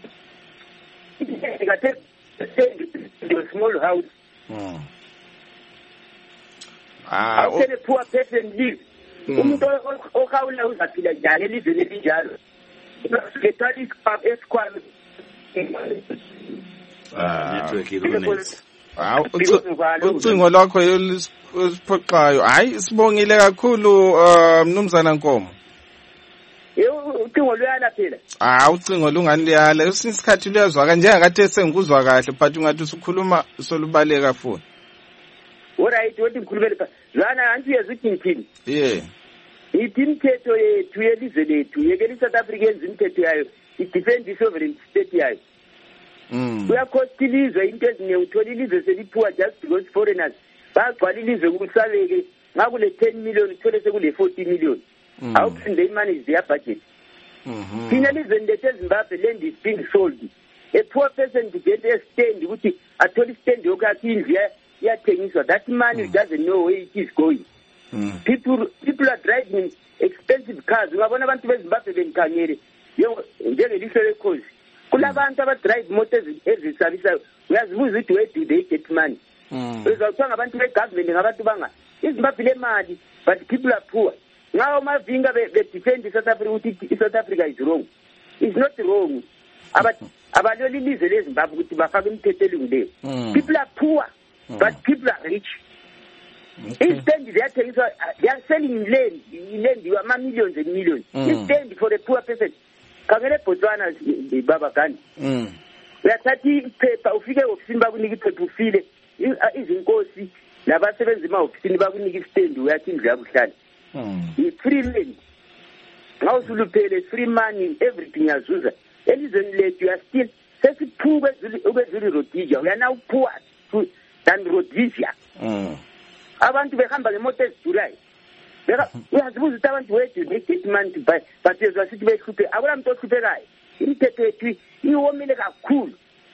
the small house. Mm. Ah, how can a poor person live? Umuntu okhawula uzaphila njani elizweni elinjalo? Ngethali esikwalo. Ah, network ilunetsa. Hawu, ucingo lwakho olusiphoqayo. Hayi, sibongile kakhulu Mnumzana Nkomo. Yebo, ucingo luyala phela. Ah, ucingo lungani liyala. Esinye isikhathi luyazwaka njengakade sengikuzwa kahle, but ungathi usukhuluma solubaleka futhi. Alright, what ngikhulumela pha. Lana anti yezithi ngithini? Yeah. Ithi imithetho yethu yelizwe lethu yekela iSouth Africa yenza imithetho yayo idefend i-sovereign state yayo. Mm. Kuyakhosta ilizwe into eziningi uthola ilizwe seliphuwa just because foreigners bagcwala ilizwe kusaleke ngakule ten million uthole sekule forty million. Awuphinde imani their budget. Mhm. Thina ilizwe lethu eZimbabwe land is being sold a poor person to get a stand, which a total stand, so that money mm. doesn't know where it is going. Mm. People people are driving expensive cars. Ungabona abantu bezimbabwe benkanyeri njengelihlo cause kulabantu abadrive motors ezisabisayo uyazibuza ukuthi where do they get money? Uzawuthiwa ngabantu begovernment ngabantu banga izimbabwe le mali, but people are poor. Ngawo mavinga be-defend South Africa ukuthi South Africa is wrong. It's not wrong. Abaloli ilizwe lezimbabwe ukuthi bafake imithetho elungileyo. People are poor, but people are rich. Okay. Instead, they are telling you, they are selling land, land, you are millions and millions. Mm. Instead, for the poor person, Kangere Botswana, the Baba Gandhi. We are thirty paper, Ufike of Zimbabwe, to feel it is in Kosi, Lava seven Zima of Zimbabwe, stand, we are in Zabushan. It's free land. How to pay the free money, everything as usual. And you are still such poor, we are now poor than Rhodesia. Abantu behamba ngemota ezidurai uyazibuza ukuthi abantu wethu they money to buy but yazasithi behluphe akula muntu ohluphekayo imithetho yethu iwomile kakhulu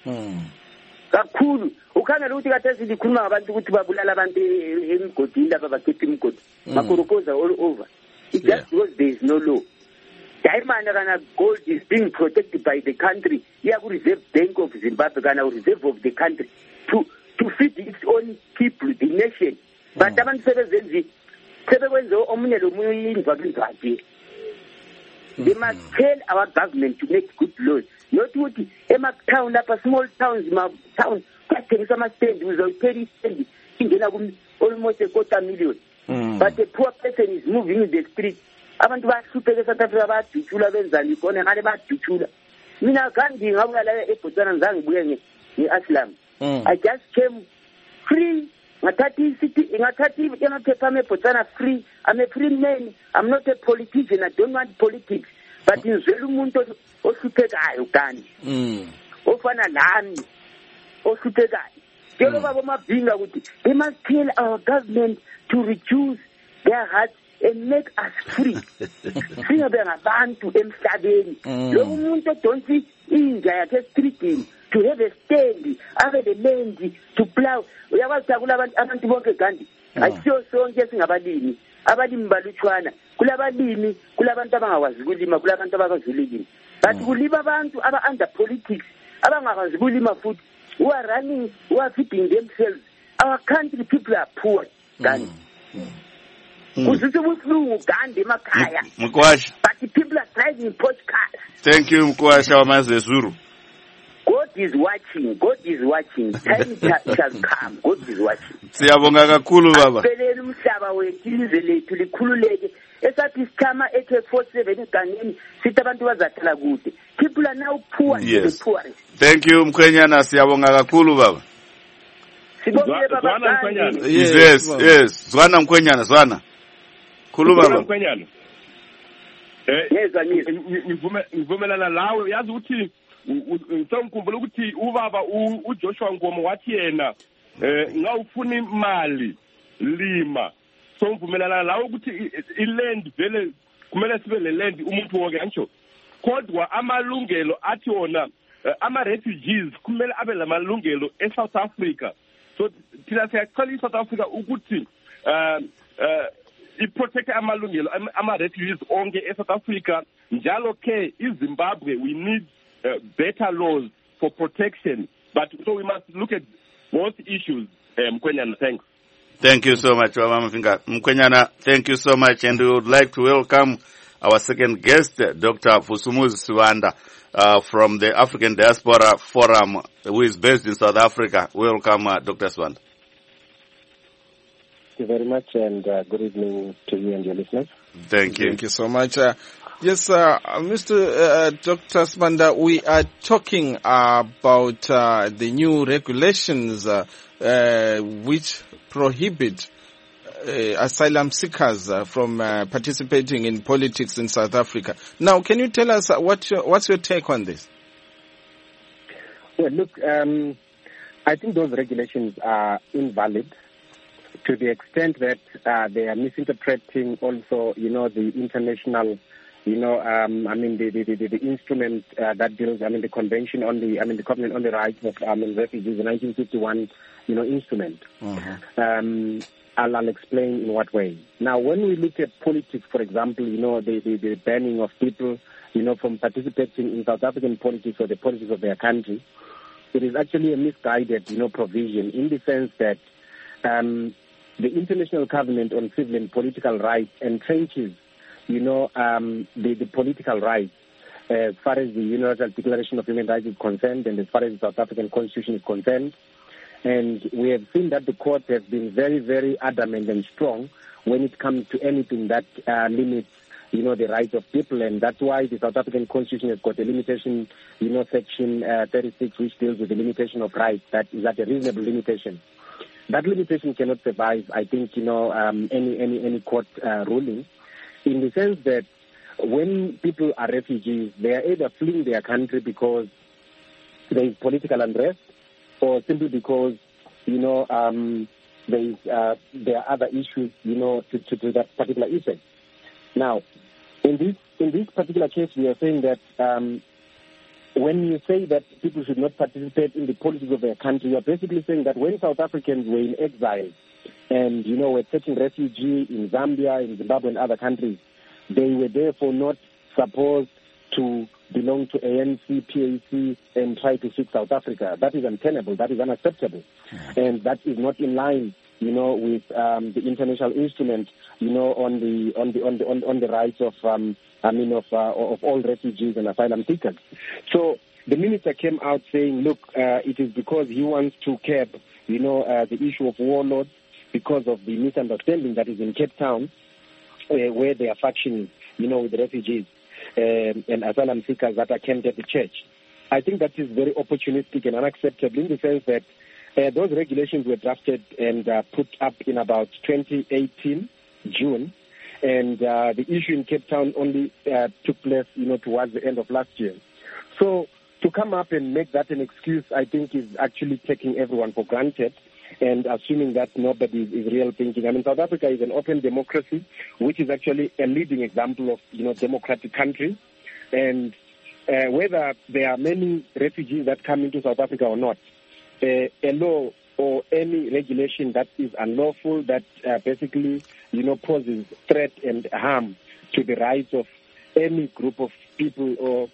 kakhulu ukhangela ukuthi kade sikhuluma ngabantu ukuthi babulala abantu emgodini lapha bakhipha imigodi makorokoza all over it just because there is no law. Diamond kana gold is being protected by the country iya ku Reserve Bank of Zimbabwe kana reserve of the country to to feed its own people, the nation. But abantu sebezenzi sebekwenze omunye lo munye indwabi indwabi. They must tell our government to make good laws. Not ukuthi ema-town lapha small towns ma-town kwathengisa ama-stand uzawuthela i-stand ingena almost a quarter million. But a poor person is moving in the street. Abantu bahlupheke eSouth Africa bayaduthula benzani khona ngale bayaduthula. Mina kandi ngabuya la eBotswana ngizange ngibuye nge-Aslam. I just came free. Ngathathi city ngathathi amaphepha eBotswana free. I'm a free man. I'm not a politician. I don't want politics. But ngizwela umuntu ohluphekayo kandi. Mm. Ofana lami ohluphekayo. Njalo baba mabhinga ukuthi they must tell our government to reduce their hearts and make us free. Singabe ngabantu emhlabeni. Lo umuntu odonsi inja yakhe streetini to have a stand, have the land to plow. Uyakwazi kula abantu bonke kandi ayisiyo sonke singabalimi. Abalimi balutshwana. Kulabalimi, kulabantu abangakwazi ukulima, kulabantu abakwazi ukulima. But kulima abantu aba under politics, abangakwazi ukulima futhi who are running, who are feeding themselves. Our country people are poor kandi. Kuzithi ubuhlungu kandi emakhaya. Mkwasha. But the people are driving Porsche cars. Thank you Mkwasha wamaZezuru. God is watching. God is watching. Time shall come. God is watching. Siyabonga kakhulu baba. Asiphelele umhlaba wethu ilizwe lethu likhululeke. Esathi sichama eight four seven igangeni sithi abantu bazahlala kude. People are now poor. Yes. The poorest. Thank you Mkhwenyana, siyabonga kakhulu baba. Sibonge baba. Yes, yes, yes. Zwana Mkhwenyana, zwana. Khuluma baba. Mkhwenyana. Eh, yeza ngivume ngivumelana lawe yazi ukuthi ngicela ukuthi ubaba uJoshua Ngomo wathi yena eh ngawufuna imali lima so ngivumelana lawo ukuthi iland vele kumele sibe le land umuntu wonke anjho kodwa amalungelo athi wona ama refugees kumele abe lamalungelo eSouth Africa so thina siyacela iSouth Africa ukuthi uh uh iprotect amalungelo ama refugees onke eSouth Africa njalo ke iZimbabwe we need Uh, better laws for protection, but so we must look at both issues. Mkhwenyana, um, thanks. Thank you so much, Mama Mkhwenyana. Thank you so much, and we would like to welcome our second guest, Doctor Vusumuzi Siwanda, uh, from the African Diaspora Forum, who is based in South Africa. Welcome, uh, Doctor Siwanda. Thank you very much, and uh, good evening to you and your listeners. Thank you. Thank you so much. Uh, Yes, uh, Mister Uh, Doctor Siwanda, we are talking about uh, the new regulations uh, uh, which prohibit uh, asylum seekers uh, from uh, participating in politics in South Africa. Now, can you tell us uh, what your, what's your take on this? Well, look, um, I think those regulations are invalid to the extent that uh, they are misinterpreting also, you know, the international you know, um, I mean, the, the, the, the instrument uh, that deals, I mean, the Convention on the, I mean, the Covenant on the Rights of I mean, Refugees, the nineteen fifty-one, you know, instrument. Mm-hmm. Um, I'll, I'll explain in what way. Now, when we look at politics, for example, you know, the, the, the banning of people, you know, from participating in South African politics or the politics of their country, it is actually a misguided, you know, provision in the sense that um, the International Covenant on Civil and Political Rights entrenches, you know, um, the, the political rights uh, as far as the Universal Declaration of Human Rights is concerned and as far as the South African Constitution is concerned. And we have seen that the court has been very, very adamant and strong when it comes to anything that uh, limits, you know, the rights of people. And that's why the South African Constitution has got a limitation, you know, section uh, thirty-six, which deals with the limitation of rights. That is at a reasonable limitation. That limitation cannot survive, I think, you know, um, any, any, any court uh, ruling, in the sense that when people are refugees, they are either fleeing their country because there is political unrest, or simply because, you know, um, there, is, uh, there are other issues, you know, to, to, to that particular effect. Now, in this in this particular case, we are saying that um, when you say that people should not participate in the politics of their country, you are basically saying that when South Africans were in exile and, you know, were taking refuge in Zambia, in Zimbabwe and other countries, they were therefore not supposed to belong to A N C, P A C, and try to fix South Africa. That is untenable. That is unacceptable. Mm-hmm. And that is not in line, you know, with um, the international instrument, you know, on the on the on the on, on the rights of um, I mean of uh, of all refugees and asylum seekers. So the minister came out saying, look, uh, it is because he wants to curb, you know, uh, the issue of warlords because of the misunderstanding that is in Cape Town, uh, where they are factioning, you know, with the refugees um, and asylum seekers that are camped at the church. I think that is very opportunistic and unacceptable in the sense that uh, those regulations were drafted and uh, put up in about twenty eighteen, June, and uh, the issue in Cape Town only uh, took place, you know, towards the end of last year. So to come up and make that an excuse, I think, is actually taking everyone for granted and assuming that nobody is, is real thinking. I mean, South Africa is an open democracy, which is actually a leading example of, you know, democratic country. And uh, whether there are many refugees that come into South Africa or not, uh, a law or any regulation that is unlawful, that uh, basically, you know, poses threat and harm to the rights of any group of people or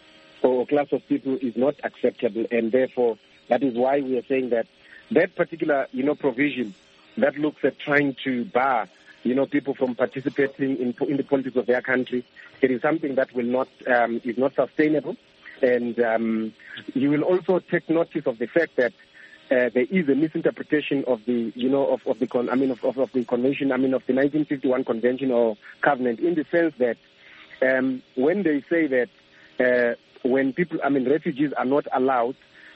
or class of people is not acceptable. And therefore, that is why we are saying that that particular, you know, provision that looks at trying to bar, you know, people from participating in in the politics of their country, it is something that will not um, is not sustainable. And um, you will also take notice of the fact that Uh, there is a misinterpretation of the, you know, of, of the, con- I mean, of, of, of the convention, I mean, of the nineteen fifty-one convention or covenant, in the sense that um, when they say that uh, when people, I mean, refugees are not allowed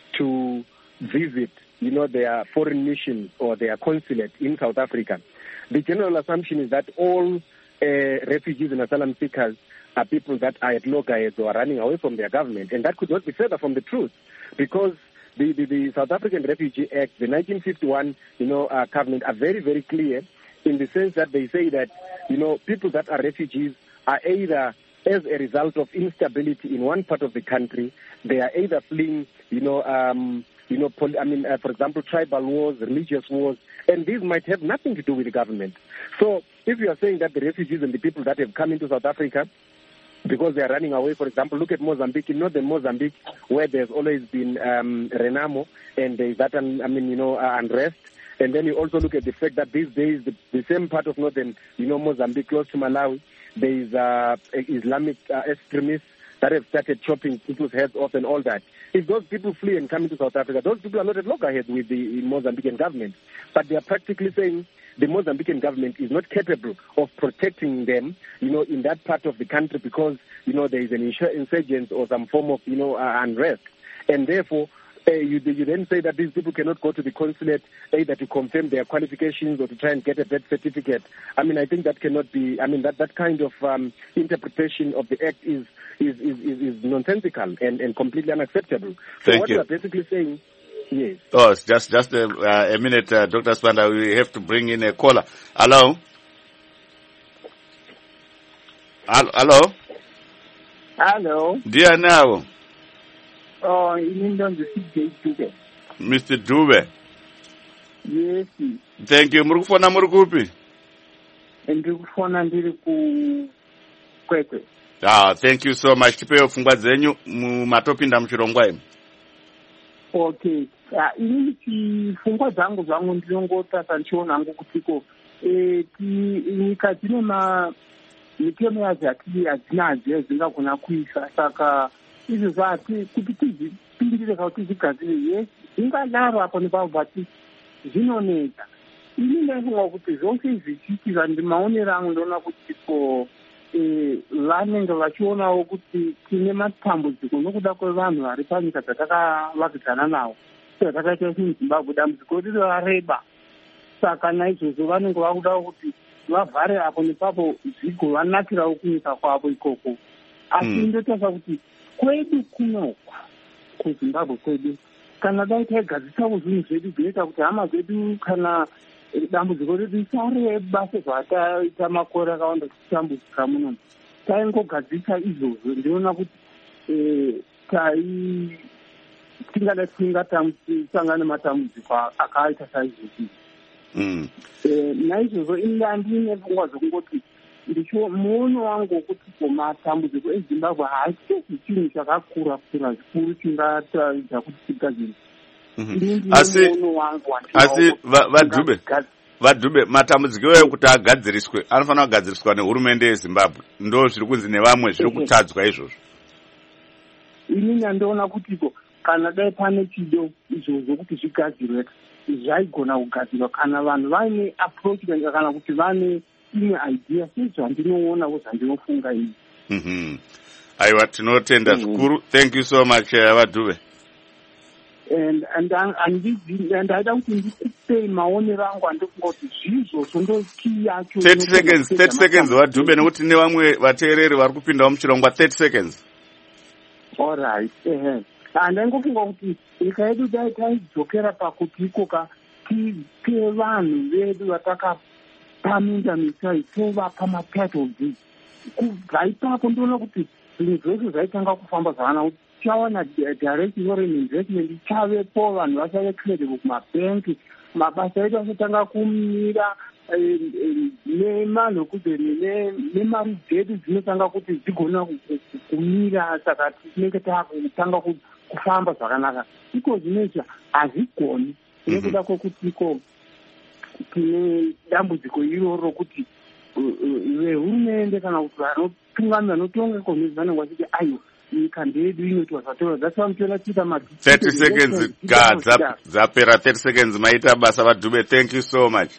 to visit, you know, their foreign missions or their consulate in South Africa, the general assumption is that all uh, refugees and asylum seekers are people that are at loggerheads or are running away from their government, and that could not be further from the truth, because The, the, the South African Refugee Act, the nineteen fifty-one, you know, uh, covenant are very, very clear in the sense that they say that, you know, people that are refugees are either as a result of instability in one part of the country, they are either fleeing, you know, um, you know, pol- I mean, uh, for example, tribal wars, religious wars, and these might have nothing to do with the government. So if you are saying that the refugees and the people that have come into South Africa because they are running away, for example, look at Mozambique. In northern Mozambique, where there's always been um, Renamo, and there's that, I mean, you know, uh, unrest. And then you also look at the fact that these days, the, the same part of northern, you know, Mozambique, close to Malawi, there is uh, Islamic uh, extremists that have started chopping people's heads off and all that. If those people flee and come into South Africa, those people are not at loggerheads with the Mozambican government, but they are practically saying the Mozambican government is not capable of protecting them, you know, in that part of the country because, you know, there is an insurgence or some form of, you know, uh, unrest. And therefore, uh, you, you then say that these people cannot go to the consulate either to confirm their qualifications or to try and get a birth certificate. I mean, I think that cannot be, I mean, that, that kind of um, interpretation of the act is is, is, is, is nonsensical and, and completely unacceptable. So Thank what you. we are basically saying, yes. Oh, just just a, uh, a minute, uh, Doctor Sibanda. We have to bring in a caller. Hello? Hello? Hello. Ndiani avo? Oh, ini ndonzi C J Dube. Mister Dube. Yes. Thank you. Muri kufona muri kupi? Ndiri kufona ndiri ku Kwekwe. Ah, thank you so much. Tipewo pfungwa dzenyu mumatopinda muchirongwa imi. Okay. Ah, ini chifungwa dzangu zvangu ndinongotasa ndichiona hangu kutiko eh nyika dzine ma mitemo yadzo yati hadzinadzo yazingagona kuisa, saka izvo zvati kuti tizvipindire kana kuti zvigadzire yes zvingadaro apo nepapo bati zvinoneta. Ini ndaifunga kuti zvose zvichiitira ndimaonero angu ndoona kuti ko vanenge vachionawo kuti tine matambudziko nokuda kwevanhu vari panyika dzatakavakidzana nawo dzatakaita semuzimbabwe. Dambudziko riri rareba, saka naizvozvo vanenge vakudawo kuti vavhare apo nepapo zvigovanakirawo kunyika kwavo ikoko. Asi ndotarisa kuti kwedu kunokwa kuzimbabwe kwedu, kana dai taigadzisawo zvinhu zvedu zvinoita kuti hama dzedu kana dambudziko redu isareba sezvataita makore akawanda tichitambudzika muno, taingogadzisa izvozvo. Ndinoona kuti tai tingada tingatasangana nematambudziko akaita saizvozvi. Naizvozvo ini handine pfungwa dzokungoti muono wangu wokuti matambudziko ezimbabwe haasi chinhu chakakura kura zvikuru chingataridza kuti tigadzire. Asi asi vadhube vadhube matambudziko eyo kuti agadziriswe anofanira kugadziriswa nehurumende yeZimbabwe, ndo zviri kunzi nevamwe zviri kutadzwa izvozvo. Inini ndandoona kutiko kana dai pane chido izvozvo kuti zvigadzirwe zvaigona kugadzirwa kana vanhu vaine approach kana kuti vane imwe idea sezvandinoona zvandinofunga ini. Mhm. Aiwa, tinotenda zvikuru. Thank you so much vadhube. And and and ndaida kuti ndikupe maonero angu andofunga kuti zvizvo ndo key yacho. thirty seconds thirty seconds vadhube nekuti nevamwe vateereri vari kupindawo muchirongwa. thirty seconds. All right. Eh. Andangofunga kuti nyika yedu dai taidzokera pakuti ikoka tipe vanhu vedu vatakapaminda misai tovapa matitle deed. Kubva ipapo ndoona kuti zvinhu zvese zvaitanga kufamba zvakanaka. Chawana direct foreign investment chavepo, vanhu vachave credible kumabhenki, mabasa edu achatanga kumira nemano kuti nemari dzedu dzinotanga kuti dzigona kumira, saka tinenge takutanga kufamba zvakanaka. Iko zvinezvi hazvigoni nekuda kwokuti iko tine dambudziko iroro rokuti vehurumende kana kuti vanotungamira vanotonga komisi vanenge vachiti aiwa nyika ndedu inoitwa zvatora. That's why mtoona tiita ma thirty seconds ga dzapera. thirty seconds maita basa vadhube. Thank you so much.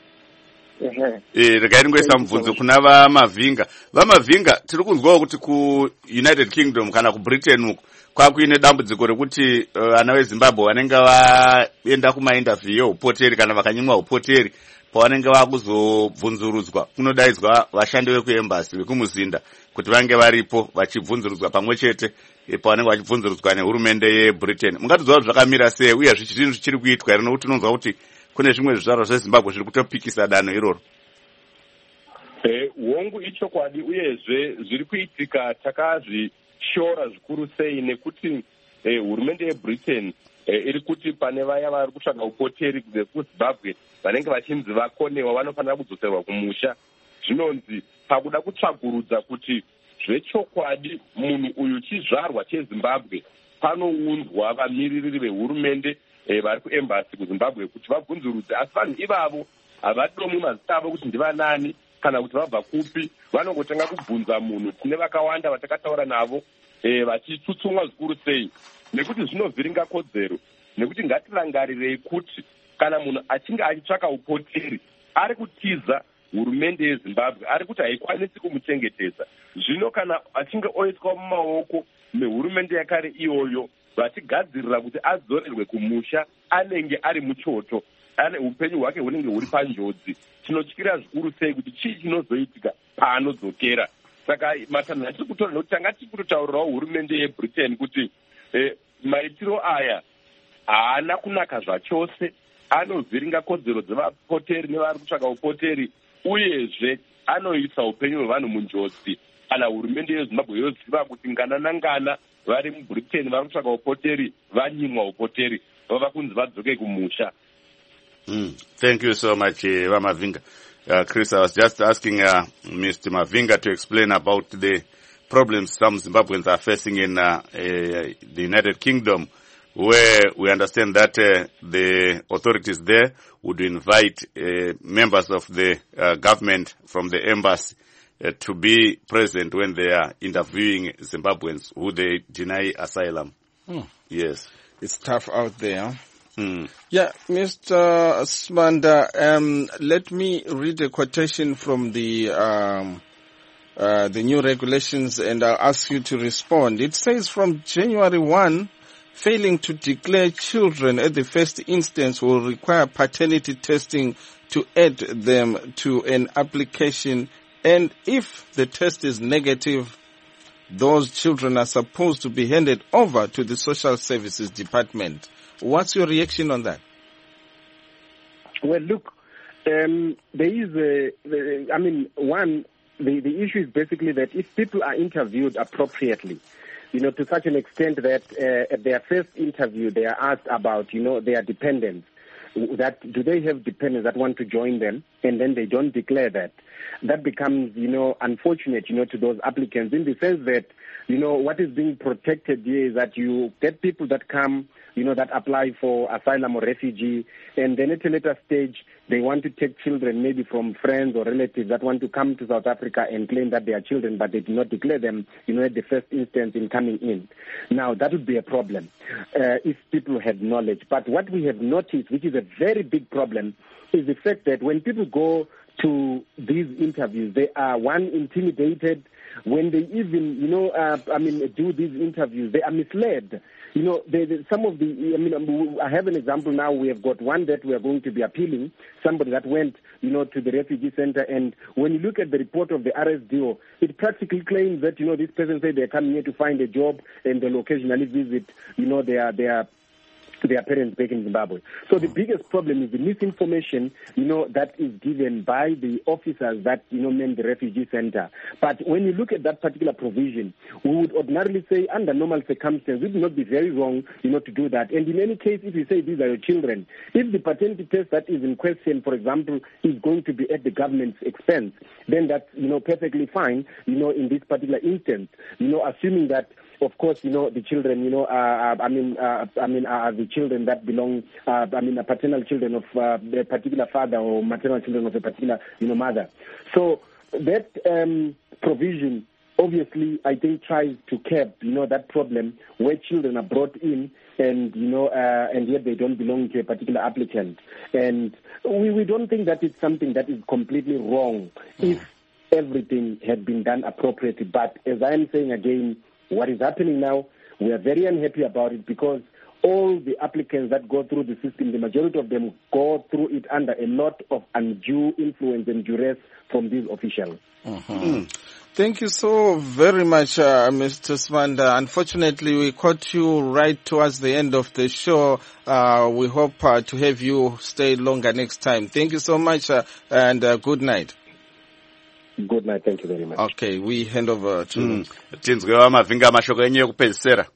Eh, regai ndingoisa mubvunzo kuna vamavhinga. Vamavhinga tiri kunzwawo kuti kuUnited Kingdom kana kuBritain uko kwakuine dambudziko rekuti vana uh, veZimbabwe vanenge vaenda kumainterview yeupoteri kana vakanyimwa upoteri pavanenge vakuzobvunzurudzwa kunodaidzwa vashandi vekuembassy vekumuzinda kuti vange varipo vachibvunzurudzwa pamwe chete pavanenge vachibvunzurudzwa nehurumende yeBritain. Mungatiudzawo zvakamira sei uye zvinhu zvichiri kuitwa here nokuti unonzwa kuti kune zvimwe zvizvarwa zveZimbabwe zviri kutopikisa danho iroro? Eh, hongu ichokwadi uyezve zviri kuitika takazvishora zvikuru sei nekuti eh, hurumende yeBritain eh, iri kuti pane vaya vari kutsvaga upoteri kuZimbabwe vanenge vachinzi vakonewa vanofanira kudzoserwa kumusha. Zvinonzi pakuda kutsvagurudza kuti zvechokwadi munhu uyu chizvarwa cheZimbabwe panounzwa vamiririri vehurumende eh, vari kuembassy kuZimbabwe kuti vabvunzurudze, asi vanhu ivavo havadomwi mazita avo kuti ndivanani kana kuti vabva kupi. Vanongotanga kubvunza munhu. Tine vakawanda vatakataura navo eh, vachitsutsumwa zvikuru sei nekuti zvinovhiringa kodzero, nekuti ngatirangarirei kuti kana munhu achinge achitsvaka upoteri ari kutiza hurumende yeZimbabwe, ari kuti haikwanisi kumuchengetedza. Zvino kana achinge oiswa mumaoko mehurumende yakare iyoyo vachigadzirira kuti adzorerwe kumusha, anenge ari muchoto, ane upenyu hwake hunenge huri panjodzi. Tinotyira zvikuru sei kuti chii chinozoitika paanodzokera. Saka matanho atiri kutora nokuti tanga tiri kutotaurirawo hurumende yeBritain kuti eh, maitiro aya haana kunaka zvachose, anovhiringa kodzero dzevapoteri nevari kutsvaga upoteri, uyezve anoisa upenyu hwevanhu munjodzi. kana hurumende yezimbabwe yoziva kuti ngana nangana vari mubritain vari kutsvaga upoteri vanyimwa upoteri vava kunzi vadzoke kumusha. Mm. Thank you so much, uh, Vamavinga. Uh, Chris, I was just asking uh, Mister Mavinga to explain about the problems some Zimbabweans are facing in uh, uh, the United Kingdom, where we understand that uh, the authorities there would invite uh, members of the uh, government from the embassy uh, to be present when they are interviewing Zimbabweans who they deny asylum. Hmm. Yes. It's tough out there. Mm. Yeah, Mister Smanda, um, let me read a quotation from the um, uh, the new regulations, and I'll ask you to respond. It says, from January first, failing to declare children at the first instance will require paternity testing to add them to an application, and if the test is negative, those children are supposed to be handed over to the Social Services Department. What's your reaction on that? Well, look, um, there is a, I mean, one, the, the issue is basically that if people are interviewed appropriately, you know, to such an extent that uh, at their first interview they are asked about, you know, their dependents, that do they have dependents that want to join them, and then they don't declare that. That becomes, you know, unfortunate, you know, to those applicants, in the sense that, you know, what is being protected here is that you get people that come, you know, that apply for asylum or refugee, and then at a later stage, they want to take children maybe from friends or relatives that want to come to South Africa and claim that they are children, but they do not declare them, you know, at the first instance in coming in. Now, that would be a problem uh, if people had knowledge. But what we have noticed, which is a very big problem, is the fact that when people go to these interviews, they are, one, intimidated. When they even, you know, uh, I mean, do these interviews, they are misled. You know, they, they, some of the, I mean, I have an example now. We have got one that we are going to be appealing, somebody that went, you know, to the refugee center. And when you look at the report of the R S D O, it practically claims that, you know, this person said they're coming here to find a job and they'll occasionally visit, you know, their, their, their parents back in Zimbabwe. So the biggest problem is the misinformation, you know, that is given by the officers that, you know, man the refugee center. But when you look at that particular provision, we would ordinarily say under normal circumstances, it would not be very wrong, you know, to do that. And in any case, if you say these are your children, if the paternity test that is in question, for example, is going to be at the government's expense, then that's, you know, perfectly fine, you know, in this particular instance, you know, assuming that, of course, you know, the children, you know, uh, I mean, uh, I mean, are the children that belong, uh, I mean, paternal children of uh, a particular father or maternal children of a particular, you know, mother. So that um, provision, obviously, I think tries to curb, you know, that problem where children are brought in and, you know, uh, and yet they don't belong to a particular applicant. And we, we don't think that it's something that is completely wrong if everything had been done appropriately. But as I am saying again, what is happening now, we are very unhappy about it because all the applicants that go through the system, the majority of them go through it under a lot of undue influence and duress from these officials. Mm-hmm. Mm. Thank you so very much, uh, Mister Smanda. Unfortunately, we caught you right towards the end of the show. Uh, we hope uh, to have you stay longer next time. Thank you so much, uh, and uh, good night. Good night. Thank you very much. Okay, we hand over to... Mm. Tinzwe Vamavinga mashoko enyu ekupedzisira.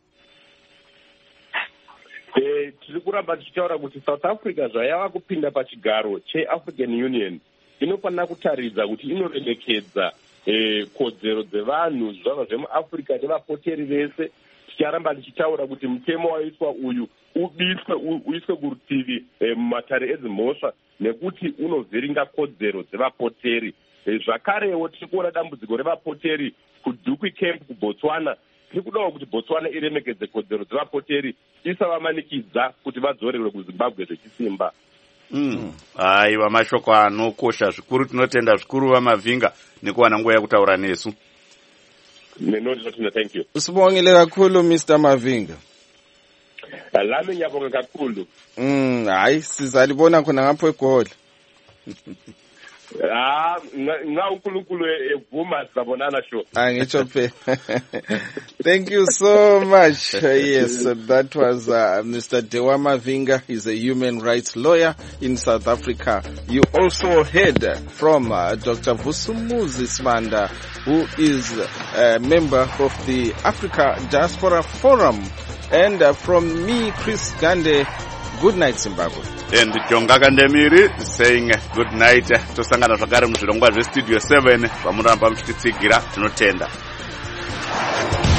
Eh, tiri kuramba tichitaura kuti South Africa zvayava kupinda pachigaro cheAfrican Union inofanira kutaridza kuti inoremekedza eh, kodzero dzevanhu zvava zvemuAfrica nevapoteri vese. Ticharamba tichitaura kuti mutemo waitwa uyu ubiswe uiswe kurutivi eh, mumatare edzimhosva nekuti unovhiringa kodzero dzevapoteri. Zvakarewo tiri kuona dambudziko revapoteri kuDukwi Camp kuBotswana. Tiri kudawo kuti Botswana iremekedze kodzero dzevapoteri isavamanikidza kuti vadzorerwe kuZimbabwe zvechisimba. Mm. Aiwa, mashoko anokosha zvikuru. Tinotenda zvikuru Vamavinga nekuwana nguva yekutaura nesu. Nenoti, thank you. Usibongile kakhulu Mister Mavinga. Lami ngiyabonga kakhulu. Mm, hayi sizalibona khona ngapho eGoli. Ah, nga unkulunkulu evuma sabonana show. Angichope. Thank you so much. Uh, yes, uh, that was uh, Mister Dewa Mavinga. He's a human rights lawyer in South Africa. You also heard from uh, Doctor Vusumuzi Smanda, who is a member of the Africa Diaspora Forum. And uh, from me, Chris Gande, good night, Zimbabwe. And Jonga Kandemiri saying good night. Tosangana zvakare muzvirongwa zvestudio seven pamuramba muchititsigira tinotenda.